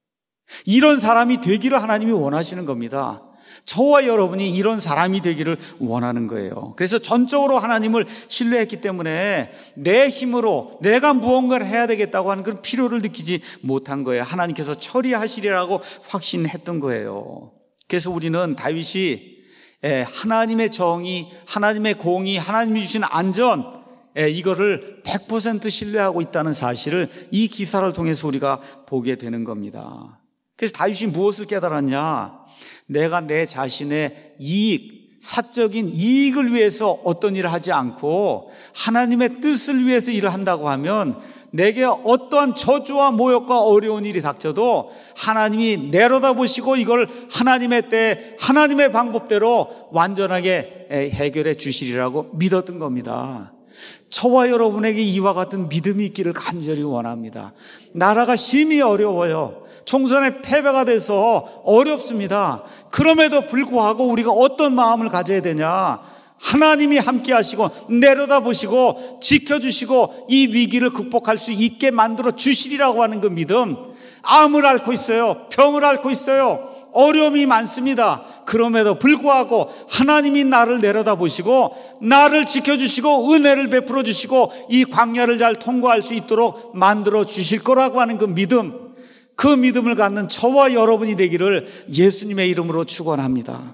이런 사람이 되기를 하나님이 원하시는 겁니다. 저와 여러분이 이런 사람이 되기를 원하는 거예요. 그래서 전적으로 하나님을 신뢰했기 때문에 내 힘으로 내가 무언가를 해야 되겠다고 하는 그런 필요를 느끼지 못한 거예요. 하나님께서 처리하시리라고 확신했던 거예요. 그래서 우리는 다윗이 하나님의 정의, 하나님의 공의, 하나님이 주신 안전, 이거를 백 퍼센트 신뢰하고 있다는 사실을 이 기사를 통해서 우리가 보게 되는 겁니다. 그래서 다윗이 무엇을 깨달았냐? 내가 내 자신의 이익, 사적인 이익을 위해서 어떤 일을 하지 않고 하나님의 뜻을 위해서 일을 한다고 하면 내게 어떠한 저주와 모욕과 어려운 일이 닥쳐도 하나님이 내려다보시고 이걸 하나님의 때 하나님의 방법대로 완전하게 해결해 주시리라고 믿었던 겁니다. 저와 여러분에게 이와 같은 믿음이 있기를 간절히 원합니다. 나라가 심히 어려워요. 총선에 패배가 돼서 어렵습니다. 그럼에도 불구하고 우리가 어떤 마음을 가져야 되냐? 하나님이 함께 하시고 내려다보시고 지켜주시고 이 위기를 극복할 수 있게 만들어 주시리라고 하는 그 믿음. 암을 앓고 있어요. 병을 앓고 있어요. 어려움이 많습니다. 그럼에도 불구하고 하나님이 나를 내려다보시고 나를 지켜주시고 은혜를 베풀어 주시고 이 광야를 잘 통과할 수 있도록 만들어 주실 거라고 하는 그 믿음, 그 믿음을 갖는 저와 여러분이 되기를 예수님의 이름으로 축원합니다.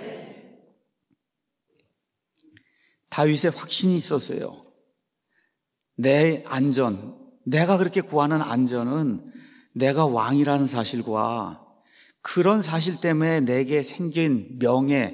다윗의 확신이 있었어요. 내 안전, 내가 그렇게 구하는 안전은 내가 왕이라는 사실과 그런 사실 때문에 내게 생긴 명예,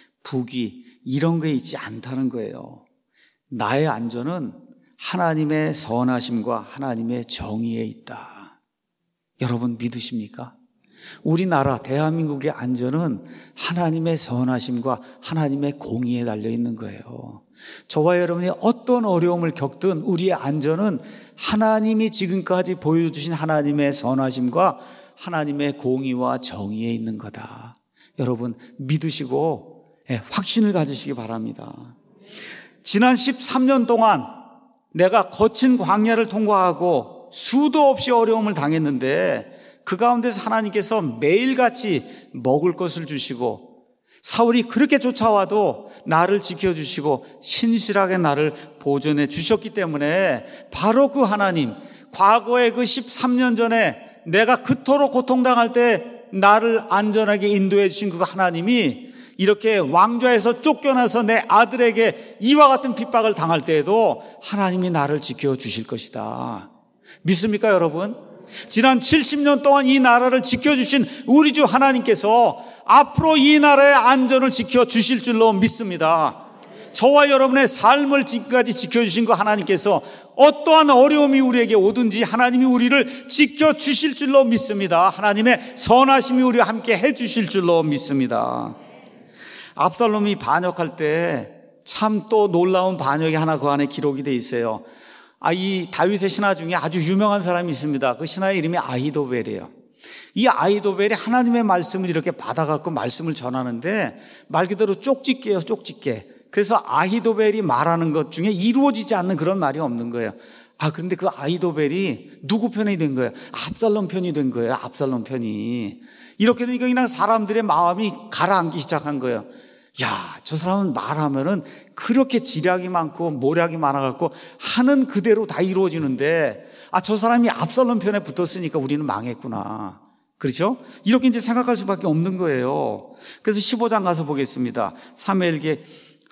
부귀 이런 게 있지 않다는 거예요. 나의 안전은 하나님의 선하심과 하나님의 정의에 있다. 여러분 믿으십니까? 우리나라 대한민국의 안전은 하나님의 선하심과 하나님의 공의에 달려있는 거예요. 저와 여러분이 어떤 어려움을 겪든 우리의 안전은 하나님이 지금까지 보여주신 하나님의 선하심과 하나님의 공의와 정의에 있는 거다. 여러분 믿으시고 확신을 가지시기 바랍니다. 지난 십삼 년 동안 내가 거친 광야를 통과하고 수도 없이 어려움을 당했는데 그 가운데서 하나님께서 매일같이 먹을 것을 주시고 사울이 그렇게 쫓아와도 나를 지켜주시고 신실하게 나를 보존해 주셨기 때문에 바로 그 하나님, 과거에 그 십삼 년 전에 내가 그토록 고통당할 때 나를 안전하게 인도해 주신 그 하나님이 이렇게 왕좌에서 쫓겨나서 내 아들에게 이와 같은 핍박을 당할 때에도 하나님이 나를 지켜주실 것이다. 믿습니까 여러분? 지난 칠십 년 동안 이 나라를 지켜주신 우리 주 하나님께서 앞으로 이 나라의 안전을 지켜주실 줄로 믿습니다. 저와 여러분의 삶을 지금까지 지켜주신 그 하나님께서 어떠한 어려움이 우리에게 오든지 하나님이 우리를 지켜주실 줄로 믿습니다. 하나님의 선하심이 우리와 함께 해주실 줄로 믿습니다. 압살롬이 반역할 때 참 또 놀라운 반역이 하나 그 안에 기록이 돼 있어요. 아, 이 다윗의 신하 중에 아주 유명한 사람이 있습니다. 그 신하의 이름이 아히도벨이에요. 이 아히도벨이 하나님의 말씀을 이렇게 받아갖고 말씀을 전하는데 말 그대로 쪽집게예요, 쪽집게. 그래서 아히도벨이 말하는 것 중에 이루어지지 않는 그런 말이 없는 거예요. 아, 근데 그 아히도벨이 누구 편이 된 거예요? 압살롬 편이 된 거예요, 압살롬 편이. 이렇게 되니까 그냥 사람들의 마음이 가라앉기 시작한 거예요. 야, 저 사람은 말하면은 그렇게 지략이 많고 모략이 많아갖고 하는 그대로 다 이루어지는데, 아, 저 사람이 압살롬 편에 붙었으니까 우리는 망했구나. 그렇죠? 이렇게 이제 생각할 수밖에 없는 거예요. 그래서 십오 장 가서 보겠습니다. 사무엘기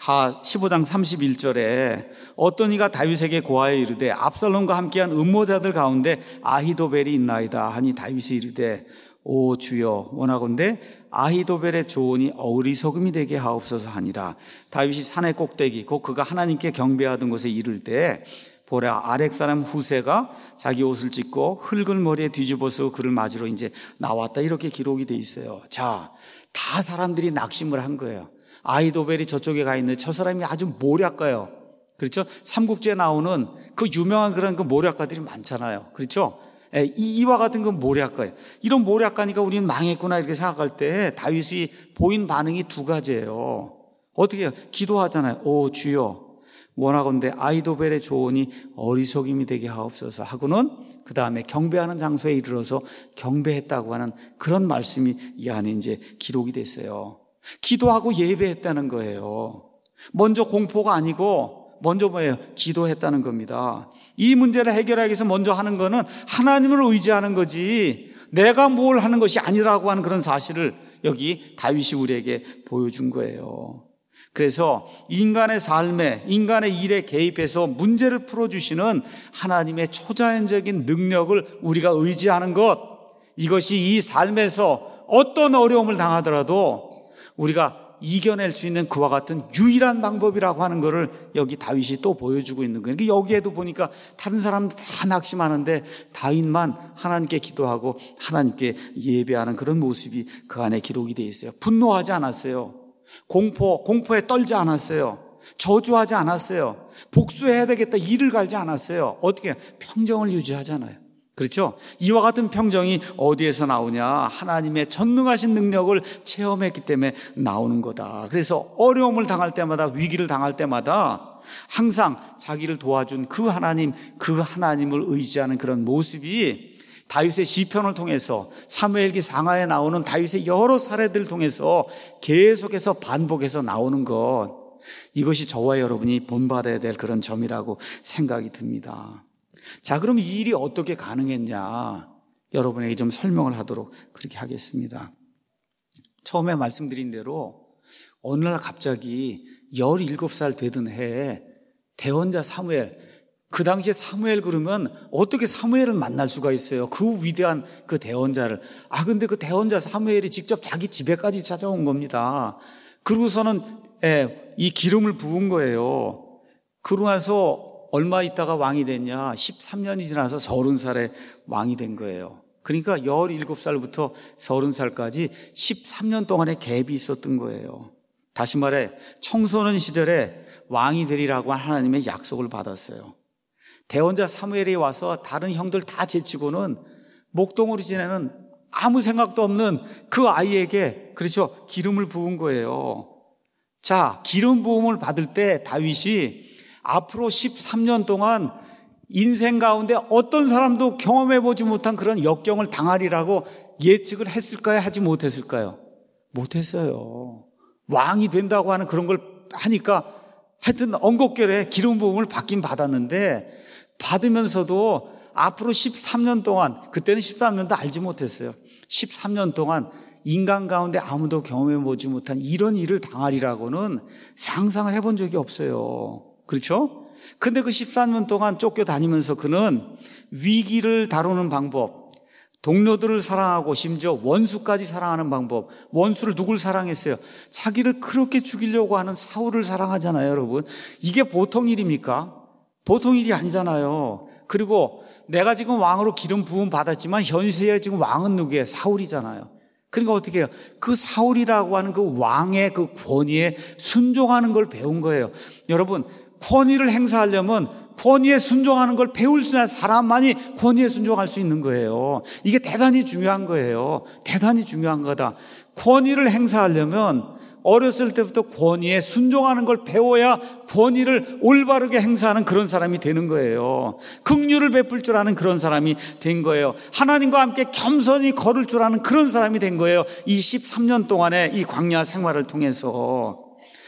하 십오 장 삼십일 절에 어떤 이가 다윗에게 고하여 이르되 압살롬과 함께한 음모자들 가운데 아히도벨이 있나이다 하니 다윗이 이르되 오 주여 원하건대 아히도벨의 조언이 어리석음이 되게 하옵소서 하니라. 다윗이 산의 꼭대기 곧 그가 하나님께 경배하던 곳에 이를 때 보라 아렉 사람 후세가 자기 옷을 찢고 흙을 머리에 뒤집어서 그를 맞으러 이제 나왔다. 이렇게 기록이 돼 있어요. 자, 다 사람들이 낙심을 한 거예요. 아히도벨이 저쪽에 가 있는데 저 사람이 아주 모략가요. 그렇죠? 삼국지에 나오는 그 유명한 그런 그 모략가들이 많잖아요. 그렇죠? 예, 이와 같은 그 모략가예요. 이런 모략가니까 우리는 망했구나 이렇게 생각할 때 다윗이 보인 반응이 두 가지예요. 어떻게 해요? 기도하잖아요. 오 주여 원하건대 아히도벨의 조언이 어리석임이 되게 하옵소서 하고는 그 다음에 경배하는 장소에 이르러서 경배했다고 하는 그런 말씀이 이 안에 이제 기록이 됐어요. 기도하고 예배했다는 거예요. 먼저 공포가 아니고 먼저 뭐예요? 기도했다는 겁니다. 이 문제를 해결하기 위해서 먼저 하는 거는 하나님을 의지하는 거지 내가 뭘 하는 것이 아니라고 하는 그런 사실을 여기 다윗이 우리에게 보여준 거예요. 그래서 인간의 삶에, 인간의 일에 개입해서 문제를 풀어주시는 하나님의 초자연적인 능력을 우리가 의지하는 것, 이것이 이 삶에서 어떤 어려움을 당하더라도 우리가 이겨낼 수 있는 그와 같은 유일한 방법이라고 하는 것을 여기 다윗이 또 보여주고 있는 거예요. 여기에도 보니까 다른 사람들 다 낙심하는데 다윗만 하나님께 기도하고 하나님께 예배하는 그런 모습이 그 안에 기록이 되어 있어요. 분노하지 않았어요. 공포, 공포에 떨지 않았어요. 저주하지 않았어요. 복수해야 되겠다 이를 갈지 않았어요. 어떻게? 평정을 유지하잖아요. 그렇죠? 이와 같은 평정이 어디에서 나오냐? 하나님의 전능하신 능력을 체험했기 때문에 나오는 거다. 그래서 어려움을 당할 때마다, 위기를 당할 때마다 항상 자기를 도와준 그 하나님, 그 하나님을 의지하는 그런 모습이 다윗의 시편을 통해서, 사무엘기 상하에 나오는 다윗의 여러 사례들을 통해서 계속해서 반복해서 나오는 것, 이것이 저와 여러분이 본받아야 될 그런 점이라고 생각이 듭니다. 자, 그럼 이 일이 어떻게 가능했냐? 여러분에게 좀 설명을 하도록 그렇게 하겠습니다. 처음에 말씀드린 대로 어느 날 갑자기 열일곱 살 되던 해에 대언자 사무엘, 그 당시에 사무엘 그러면 어떻게 사무엘을 만날 수가 있어요? 그 위대한 그 대언자를. 아, 근데 그 대언자 사무엘이 직접 자기 집에까지 찾아온 겁니다. 그러고서는 예, 이 기름을 부은 거예요. 그러고 나서 얼마 있다가 왕이 됐냐? 십삼 년이 지나서 서른 살에 왕이 된 거예요. 그러니까 열일곱 살부터 서른 살까지 십삼 년 동안의 갭이 있었던 거예요. 다시 말해 청소년 시절에 왕이 되리라고 하나님의 약속을 받았어요. 대언자 사무엘이 와서 다른 형들 다 제치고는 목동으로 지내는 아무 생각도 없는 그 아이에게, 그렇죠, 기름을 부은 거예요. 자, 기름 부음을 받을 때 다윗이 앞으로 십삼 년 동안 인생 가운데 어떤 사람도 경험해보지 못한 그런 역경을 당하리라고 예측을 했을까요? 하지 못했을까요? 못했어요. 왕이 된다고 하는 그런 걸 하니까 하여튼 엉겁결에 기름 부음을 받긴 받았는데, 받으면서도 앞으로 십삼 년 동안, 그때는 십삼 년도 알지 못했어요. 십삼 년 동안 인간 가운데 아무도 경험해보지 못한 이런 일을 당하리라고는 상상을 해본 적이 없어요. 그렇죠? 근데 그 십삼 년 동안 쫓겨다니면서 그는 위기를 다루는 방법, 동료들을 사랑하고 심지어 원수까지 사랑하는 방법, 원수를 누굴 사랑했어요? 자기를 그렇게 죽이려고 하는 사울을 사랑하잖아요, 여러분. 이게 보통 일입니까? 보통 일이 아니잖아요. 그리고 내가 지금 왕으로 기름 부음 받았지만 현세에 지금 왕은 누구예요? 사울이잖아요. 그러니까 어떻게 해요? 그 사울이라고 하는 그 왕의 그 권위에 순종하는 걸 배운 거예요. 여러분, 권위를 행사하려면 권위에 순종하는 걸 배울 수 있는 사람만이 권위에 순종할 수 있는 거예요. 이게 대단히 중요한 거예요. 대단히 중요한 거다. 권위를 행사하려면 어렸을 때부터 권위에 순종하는 걸 배워야 권위를 올바르게 행사하는 그런 사람이 되는 거예요. 긍휼을 베풀 줄 아는 그런 사람이 된 거예요. 하나님과 함께 겸손히 걸을 줄 아는 그런 사람이 된 거예요. 이 십삼 년 동안의 이 광야 생활을 통해서.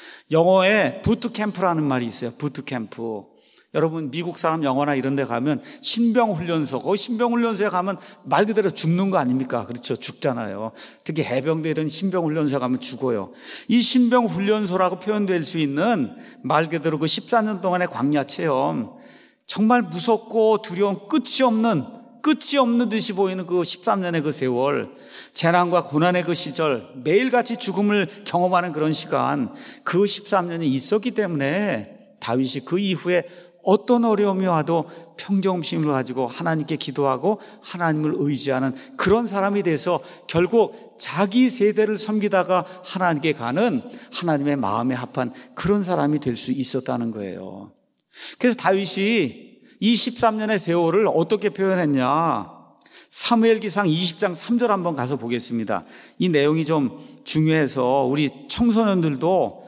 영어에 부트캠프라는 말이 있어요. 부트캠프. 여러분 미국 사람 영어나 이런 데 가면 신병훈련소, 그 신병훈련소에 가면 말 그대로 죽는 거 아닙니까? 그렇죠. 죽잖아요. 특히 해병대 이런 신병훈련소에 가면 죽어요. 이 신병훈련소라고 표현될 수 있는 말 그대로 그 십사 년 동안의 광야 체험, 정말 무섭고 두려운 끝이 없는 끝이 없는 듯이 보이는 그 십삼 년의 그 세월, 재난과 고난의 그 시절, 매일같이 죽음을 경험하는 그런 시간, 그 십삼 년이 있었기 때문에 다윗이 그 이후에 어떤 어려움이 와도 평정심을 가지고 하나님께 기도하고 하나님을 의지하는 그런 사람이 돼서 결국 자기 세대를 섬기다가 하나님께 가는 하나님의 마음에 합한 그런 사람이 될 수 있었다는 거예요. 그래서 다윗이 이 십삼 년의 세월을 어떻게 표현했냐? 사무엘기상 이십 장 삼 절 한번 가서 보겠습니다. 이 내용이 좀 중요해서 우리 청소년들도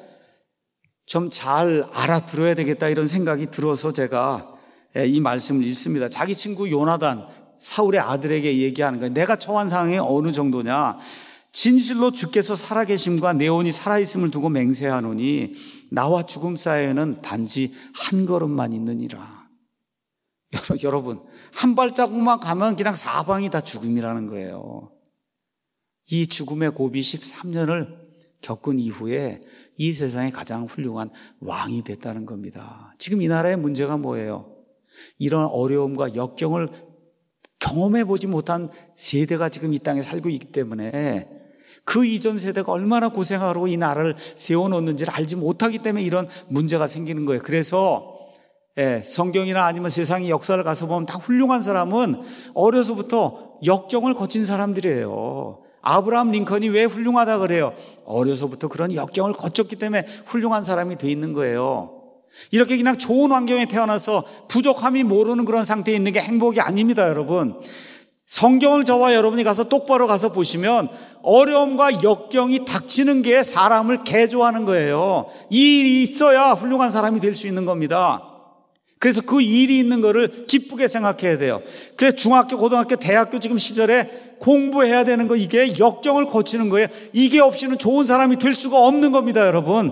좀 잘 알아들어야 되겠다 이런 생각이 들어서 제가 이 말씀을 읽습니다. 자기 친구 요나단, 사울의 아들에게 얘기하는 거예요. 내가 처한 상황이 어느 정도냐? 진실로 주께서 살아계심과 내 혼이 살아있음을 두고 맹세하노니 나와 죽음 사이에는 단지 한 걸음만 있느니라. 여러분, 한 발자국만 가면 그냥 사방이 다 죽음이라는 거예요. 이 죽음의 고비 십삼 년을 겪은 이후에 이 세상의 가장 훌륭한 왕이 됐다는 겁니다. 지금 이 나라의 문제가 뭐예요? 이런 어려움과 역경을 경험해보지 못한 세대가 지금 이 땅에 살고 있기 때문에 그 이전 세대가 얼마나 고생하고 이 나라를 세워놓는지를 알지 못하기 때문에 이런 문제가 생기는 거예요. 그래서 예, 성경이나 아니면 세상의 역사를 가서 보면 다 훌륭한 사람은 어려서부터 역경을 거친 사람들이에요. 아브라함 링컨이 왜 훌륭하다 그래요? 어려서부터 그런 역경을 거쳤기 때문에 훌륭한 사람이 돼 있는 거예요. 이렇게 그냥 좋은 환경에 태어나서 부족함이 모르는 그런 상태에 있는 게 행복이 아닙니다, 여러분. 성경을 저와 여러분이 가서 똑바로 가서 보시면 어려움과 역경이 닥치는 게 사람을 개조하는 거예요. 이 일이 있어야 훌륭한 사람이 될 수 있는 겁니다. 그래서 그 일이 있는 거를 기쁘게 생각해야 돼요. 그래서 중학교, 고등학교, 대학교 지금 시절에 공부해야 되는 거, 이게 역경을 거치는 거예요. 이게 없이는 좋은 사람이 될 수가 없는 겁니다, 여러분.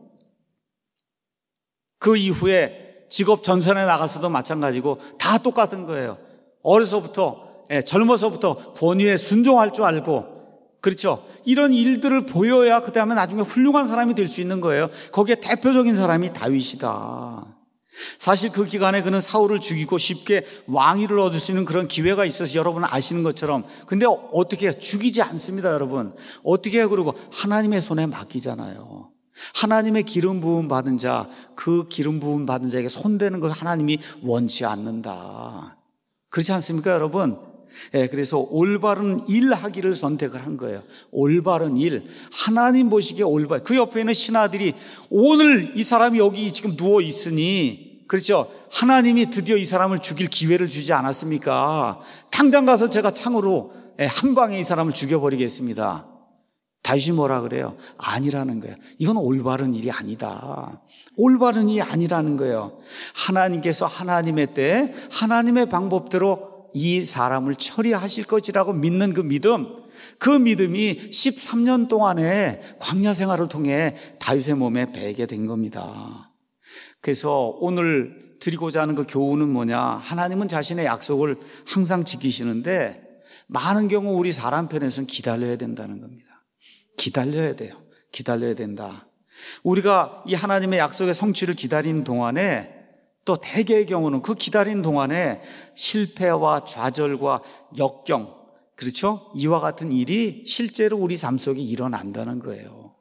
그 이후에 직업 전선에 나가서도 마찬가지고 다 똑같은 거예요. 어려서부터, 예, 젊어서부터 권위에 순종할 줄 알고, 그렇죠. 이런 일들을 보여야 그 다음에 나중에 훌륭한 사람이 될 수 있는 거예요. 거기에 대표적인 사람이 다윗이다. 사실 그 기간에 그는 사울을 죽이고 쉽게 왕위를 얻을 수 있는 그런 기회가 있어서 여러분 아시는 것처럼, 근데 어떻게 해요? 죽이지 않습니다, 여러분. 어떻게 해요? 그러고 하나님의 손에 맡기잖아요. 하나님의 기름 부음 받은 자, 그 기름 부음 받은 자에게 손대는 것을 하나님이 원치 않는다. 그렇지 않습니까, 여러분? 예, 그래서 올바른 일 하기를 선택을 한 거예요. 올바른 일, 하나님 보시기에 올바른. 그 옆에 있는 신하들이 오늘 이 사람이 여기 지금 누워 있으니, 그렇죠? 하나님이 드디어 이 사람을 죽일 기회를 주지 않았습니까? 당장 가서 제가 창으로 한 방에 이 사람을 죽여버리겠습니다. 다윗이 뭐라 그래요? 아니라는 거예요. 이건 올바른 일이 아니다. 올바른 일이 아니라는 거예요. 하나님께서 하나님의 때에 하나님의 방법대로 이 사람을 처리하실 것이라고 믿는 그 믿음, 그 믿음이 십삼 년 동안의 광야 생활을 통해 다윗의 몸에 배게 된 겁니다. 그래서 오늘 드리고자 하는 그 교훈은 뭐냐? 하나님은 자신의 약속을 항상 지키시는데 많은 경우 우리 사람 편에서는 기다려야 된다는 겁니다. 기다려야 돼요. 기다려야 된다. 우리가 이 하나님의 약속의 성취를 기다리는 동안에 또 대개의 경우는 그 기다리는 동안에 실패와 좌절과 역경, 그렇죠? 이와 같은 일이 실제로 우리 삶 속에 일어난다는 거예요.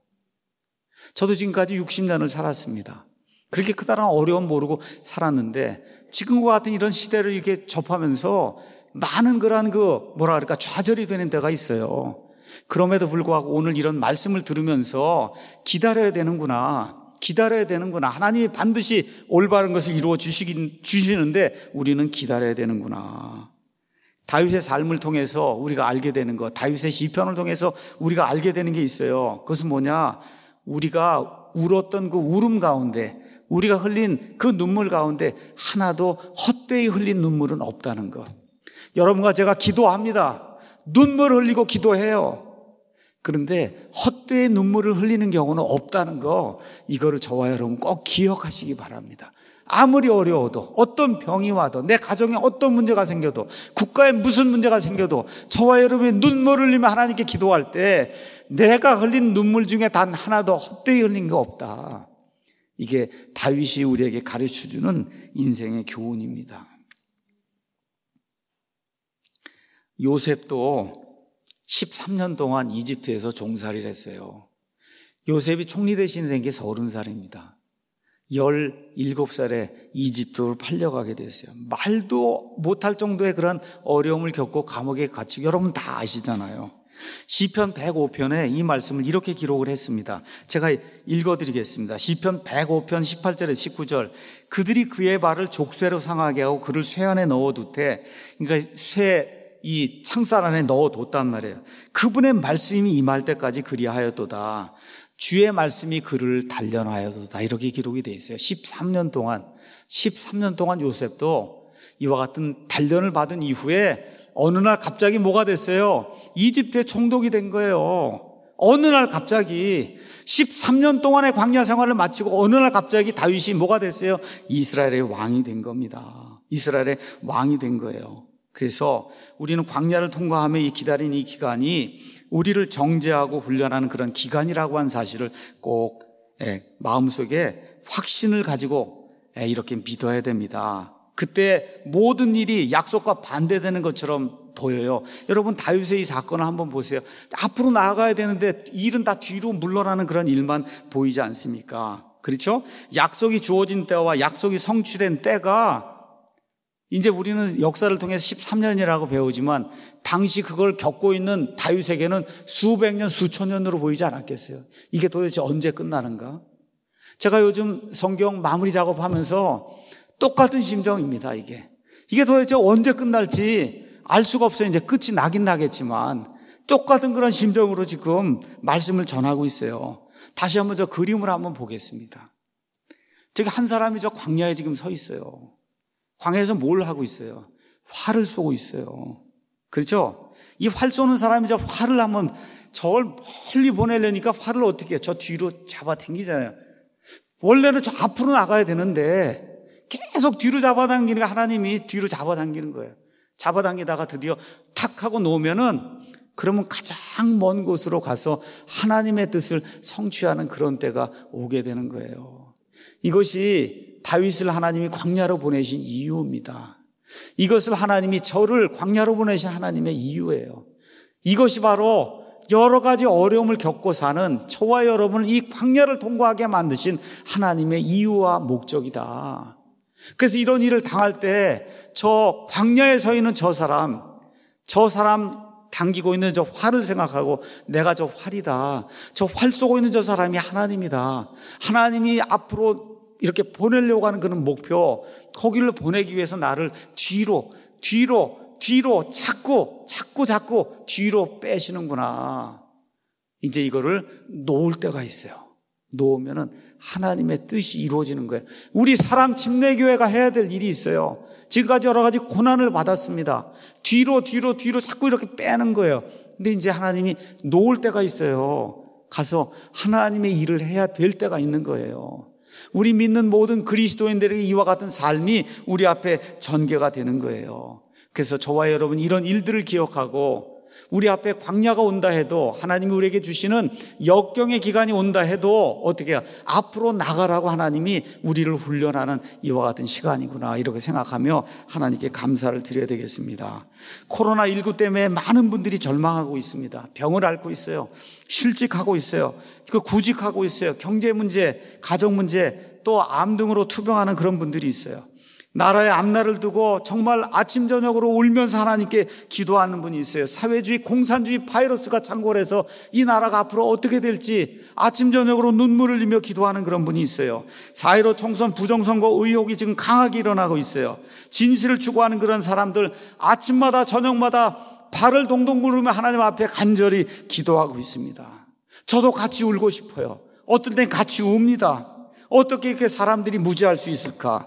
저도 지금까지 육십 년을 살았습니다. 그렇게 크다란 어려움 모르고 살았는데 지금과 같은 이런 시대를 이렇게 접하면서 많은 그런 그 뭐라 그럴까 좌절이 되는 때가 있어요. 그럼에도 불구하고 오늘 이런 말씀을 들으면서 기다려야 되는구나. 기다려야 되는구나. 하나님이 반드시 올바른 것을 이루어 주시긴, 주시는데 우리는 기다려야 되는구나. 다윗의 삶을 통해서 우리가 알게 되는 것, 다윗의 시편을 통해서 우리가 알게 되는 게 있어요. 그것은 뭐냐? 우리가 울었던 그 울음 가운데, 우리가 흘린 그 눈물 가운데 하나도 헛되이 흘린 눈물은 없다는 것. 여러분과 제가 기도합니다. 눈물을 흘리고 기도해요. 그런데 헛되이 눈물을 흘리는 경우는 없다는 거, 이거를 저와 여러분 꼭 기억하시기 바랍니다. 아무리 어려워도, 어떤 병이 와도, 내 가정에 어떤 문제가 생겨도, 국가에 무슨 문제가 생겨도 저와 여러분이 눈물을 흘리며 하나님께 기도할 때 내가 흘린 눈물 중에 단 하나도 헛되이 흘린 거 없다. 이게 다윗이 우리에게 가르쳐주는 인생의 교훈입니다. 요셉도 십삼 년 동안 이집트에서 종살이를 했어요. 요셉이 총리 대신에 된 게 서른 살입니다. 열일곱 살에 이집트로 팔려가게 됐어요. 말도 못할 정도의 그런 어려움을 겪고 감옥에 갇히고, 여러분 다 아시잖아요. 시편 백오 편에 이 말씀을 이렇게 기록을 했습니다. 제가 읽어드리겠습니다. 시편 백오 편 십팔 절에 십구 절. 그들이 그의 발을 족쇄로 상하게 하고 그를 쇠 안에 넣어두되, 그러니까 쇠 이 창살 안에 넣어뒀단 말이에요. 그분의 말씀이 임할 때까지 그리하였도다. 주의 말씀이 그를 단련하여도다. 이렇게 기록이 되어 있어요. 십삼 년 동안, 십삼 년 동안 요셉도 이와 같은 단련을 받은 이후에 어느 날 갑자기 뭐가 됐어요? 이집트에 총독이 된 거예요. 어느 날 갑자기 십삼 년 동안의 광야 생활을 마치고 어느 날 갑자기 다윗이 뭐가 됐어요? 이스라엘의 왕이 된 겁니다. 이스라엘의 왕이 된 거예요. 그래서 우리는 광야를 통과하며 이 기다린 이 기간이 우리를 정죄하고 훈련하는 그런 기간이라고 하는 사실을 꼭 예, 마음속에 확신을 가지고 예, 이렇게 믿어야 됩니다. 그때 모든 일이 약속과 반대되는 것처럼 보여요. 여러분, 다윗의 이 사건을 한번 보세요. 앞으로 나아가야 되는데 일은 다 뒤로 물러나는 그런 일만 보이지 않습니까? 그렇죠? 약속이 주어진 때와 약속이 성취된 때가 이제 우리는 역사를 통해서 십삼 년이라고 배우지만 당시 그걸 겪고 있는 다윗에게는 수백 년, 수천 년으로 보이지 않았겠어요? 이게 도대체 언제 끝나는가? 제가 요즘 성경 마무리 작업하면서 똑같은 심정입니다, 이게. 이게 도대체 언제 끝날지 알 수가 없어요. 이제 끝이 나긴 나겠지만 똑같은 그런 심정으로 지금 말씀을 전하고 있어요. 다시 한번 저 그림을 한번 보겠습니다. 저기 한 사람이 저 광야에 지금 서 있어요. 광야에서 뭘 하고 있어요? 활을 쏘고 있어요. 그렇죠? 이 활 쏘는 사람이 저 활을 한번 저걸 멀리 보내려니까 활을 어떻게 해요? 저 뒤로 잡아당기잖아요. 원래는 저 앞으로 나가야 되는데 계속 뒤로 잡아당기니까 하나님이 뒤로 잡아당기는 거예요. 잡아당기다가 드디어 탁 하고 놓으면은 그러면 가장 먼 곳으로 가서 하나님의 뜻을 성취하는 그런 때가 오게 되는 거예요. 이것이 다윗을 하나님이 광야로 보내신 이유입니다. 이것을 하나님이 저를 광야로 보내신 하나님의 이유예요. 이것이 바로 여러 가지 어려움을 겪고 사는 저와 여러분을 이 광야를 통과하게 만드신 하나님의 이유와 목적이다. 그래서 이런 일을 당할 때 저 광야에 서 있는 저 사람, 저 사람 당기고 있는 저 활을 생각하고 내가 저 활이다. 저 활 쏘고 있는 저 사람이 하나님이다. 하나님이 앞으로 이렇게 보내려고 하는 그런 목표, 거기를 보내기 위해서 나를 뒤로, 뒤로, 뒤로 자꾸, 자꾸, 자꾸 뒤로 빼시는구나. 이제 이거를 놓을 때가 있어요. 놓으면은 하나님의 뜻이 이루어지는 거예요. 우리 사람 침례교회가 해야 될 일이 있어요. 지금까지 여러 가지 고난을 받았습니다. 뒤로 뒤로 뒤로 자꾸 이렇게 빼는 거예요. 근데 이제 하나님이 놓을 때가 있어요. 가서 하나님의 일을 해야 될 때가 있는 거예요. 우리 믿는 모든 그리스도인들에게 이와 같은 삶이 우리 앞에 전개가 되는 거예요. 그래서 저와 여러분 이런 일들을 기억하고 우리 앞에 광야가 온다 해도 하나님이 우리에게 주시는 역경의 기간이 온다 해도 어떻게 해요? 앞으로 나가라고 하나님이 우리를 훈련하는 이와 같은 시간이구나 이렇게 생각하며 하나님께 감사를 드려야 되겠습니다. 코로나십구 때문에 많은 분들이 절망하고 있습니다. 병을 앓고 있어요. 실직하고 있어요. 구직하고 있어요. 경제 문제, 가정 문제, 또 암 등으로 투병하는 그런 분들이 있어요. 나라의 앞날을 두고 정말 아침 저녁으로 울면서 하나님께 기도하는 분이 있어요. 사회주의 공산주의 바이러스가 창궐해서 이 나라가 앞으로 어떻게 될지 아침 저녁으로 눈물을 흘리며 기도하는 그런 분이 있어요. 사 일오 총선 부정선거 의혹이 지금 강하게 일어나고 있어요. 진실을 추구하는 그런 사람들 아침마다 저녁마다 발을 동동 구르며 하나님 앞에 간절히 기도하고 있습니다. 저도 같이 울고 싶어요. 어떨 땐 같이 웁니다. 어떻게 이렇게 사람들이 무지할 수 있을까?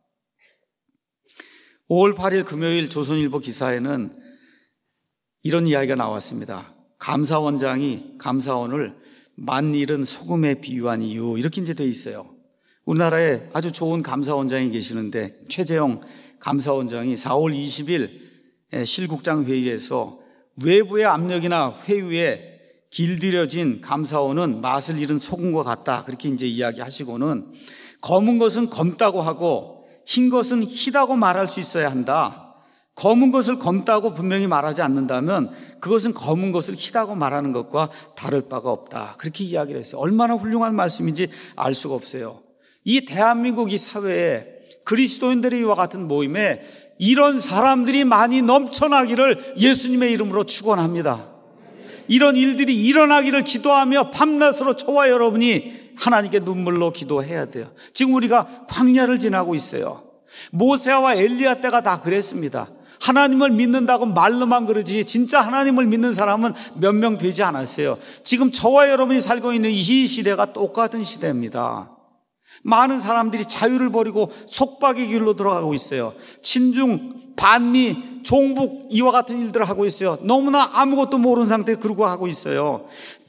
오월 팔일 금요일 조선일보 기사에는 이런 이야기가 나왔습니다. 감사원장이 감사원을 만일은 소금에 비유한 이유 이렇게 이제 돼 있어요. 우리나라에 아주 좋은 감사원장이 계시는데 최재형 감사원장이 사월 이십일 실국장 회의에서 외부의 압력이나 회유에 길들여진 감사원은 맛을 잃은 소금과 같다 그렇게 이제 이야기하시고는 검은 것은 검다고 하고 흰 것은 희다고 말할 수 있어야 한다. 검은 것을 검다고 분명히 말하지 않는다면 그것은 검은 것을 희다고 말하는 것과 다를 바가 없다. 그렇게 이야기를 했어요. 얼마나 훌륭한 말씀인지 알 수가 없어요. 이 대한민국 이 사회에 그리스도인들의 이와 같은 모임에 이런 사람들이 많이 넘쳐나기를 예수님의 이름으로 축원합니다. 이런 일들이 일어나기를 기도하며 밤낮으로 저와 여러분이 하나님께 눈물로 기도해야 돼요. 지금 우리가 광야를 지나고 있어요. 모세와 엘리야 때가 다 그랬습니다. 하나님을 믿는다고 말로만 그러지 진짜 하나님을 믿는 사람은 몇 명 되지 않았어요. 지금 저와 여러분이 살고 있는 이 시대가 똑같은 시대입니다. 많은 사람들이 자유를 버리고 속박의 길로 들어가고 있어요. 친중, 반미, 종북 이와 같은 일들을 하고 있어요. 너무나 아무것도 모르는 상태에 그러고 하고 있어요.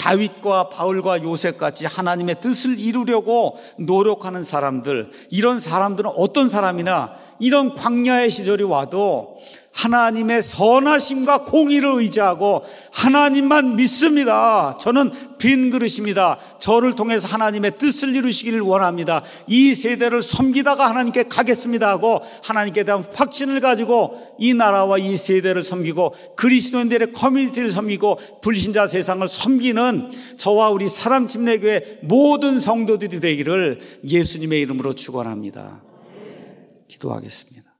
다윗과 바울과 요셉같이 하나님의 뜻을 이루려고 노력하는 사람들, 이런 사람들은 어떤 사람이나 이런 광야의 시절이 와도 하나님의 선하심과 공의를 의지하고 하나님만 믿습니다. 저는 빈 그릇입니다. 저를 통해서 하나님의 뜻을 이루시기를 원합니다. 이 세대를 섬기다가 하나님께 가겠습니다 하고 하나님께 대한 확신을 가지고 이 나라와 이 세대를 섬기고 그리스도인들의 커뮤니티를 섬기고 불신자 세상을 섬기는 저와 우리 사랑침례교회 모든 성도들이 되기를 예수님의 이름으로 축원합니다. 기도하겠습니다.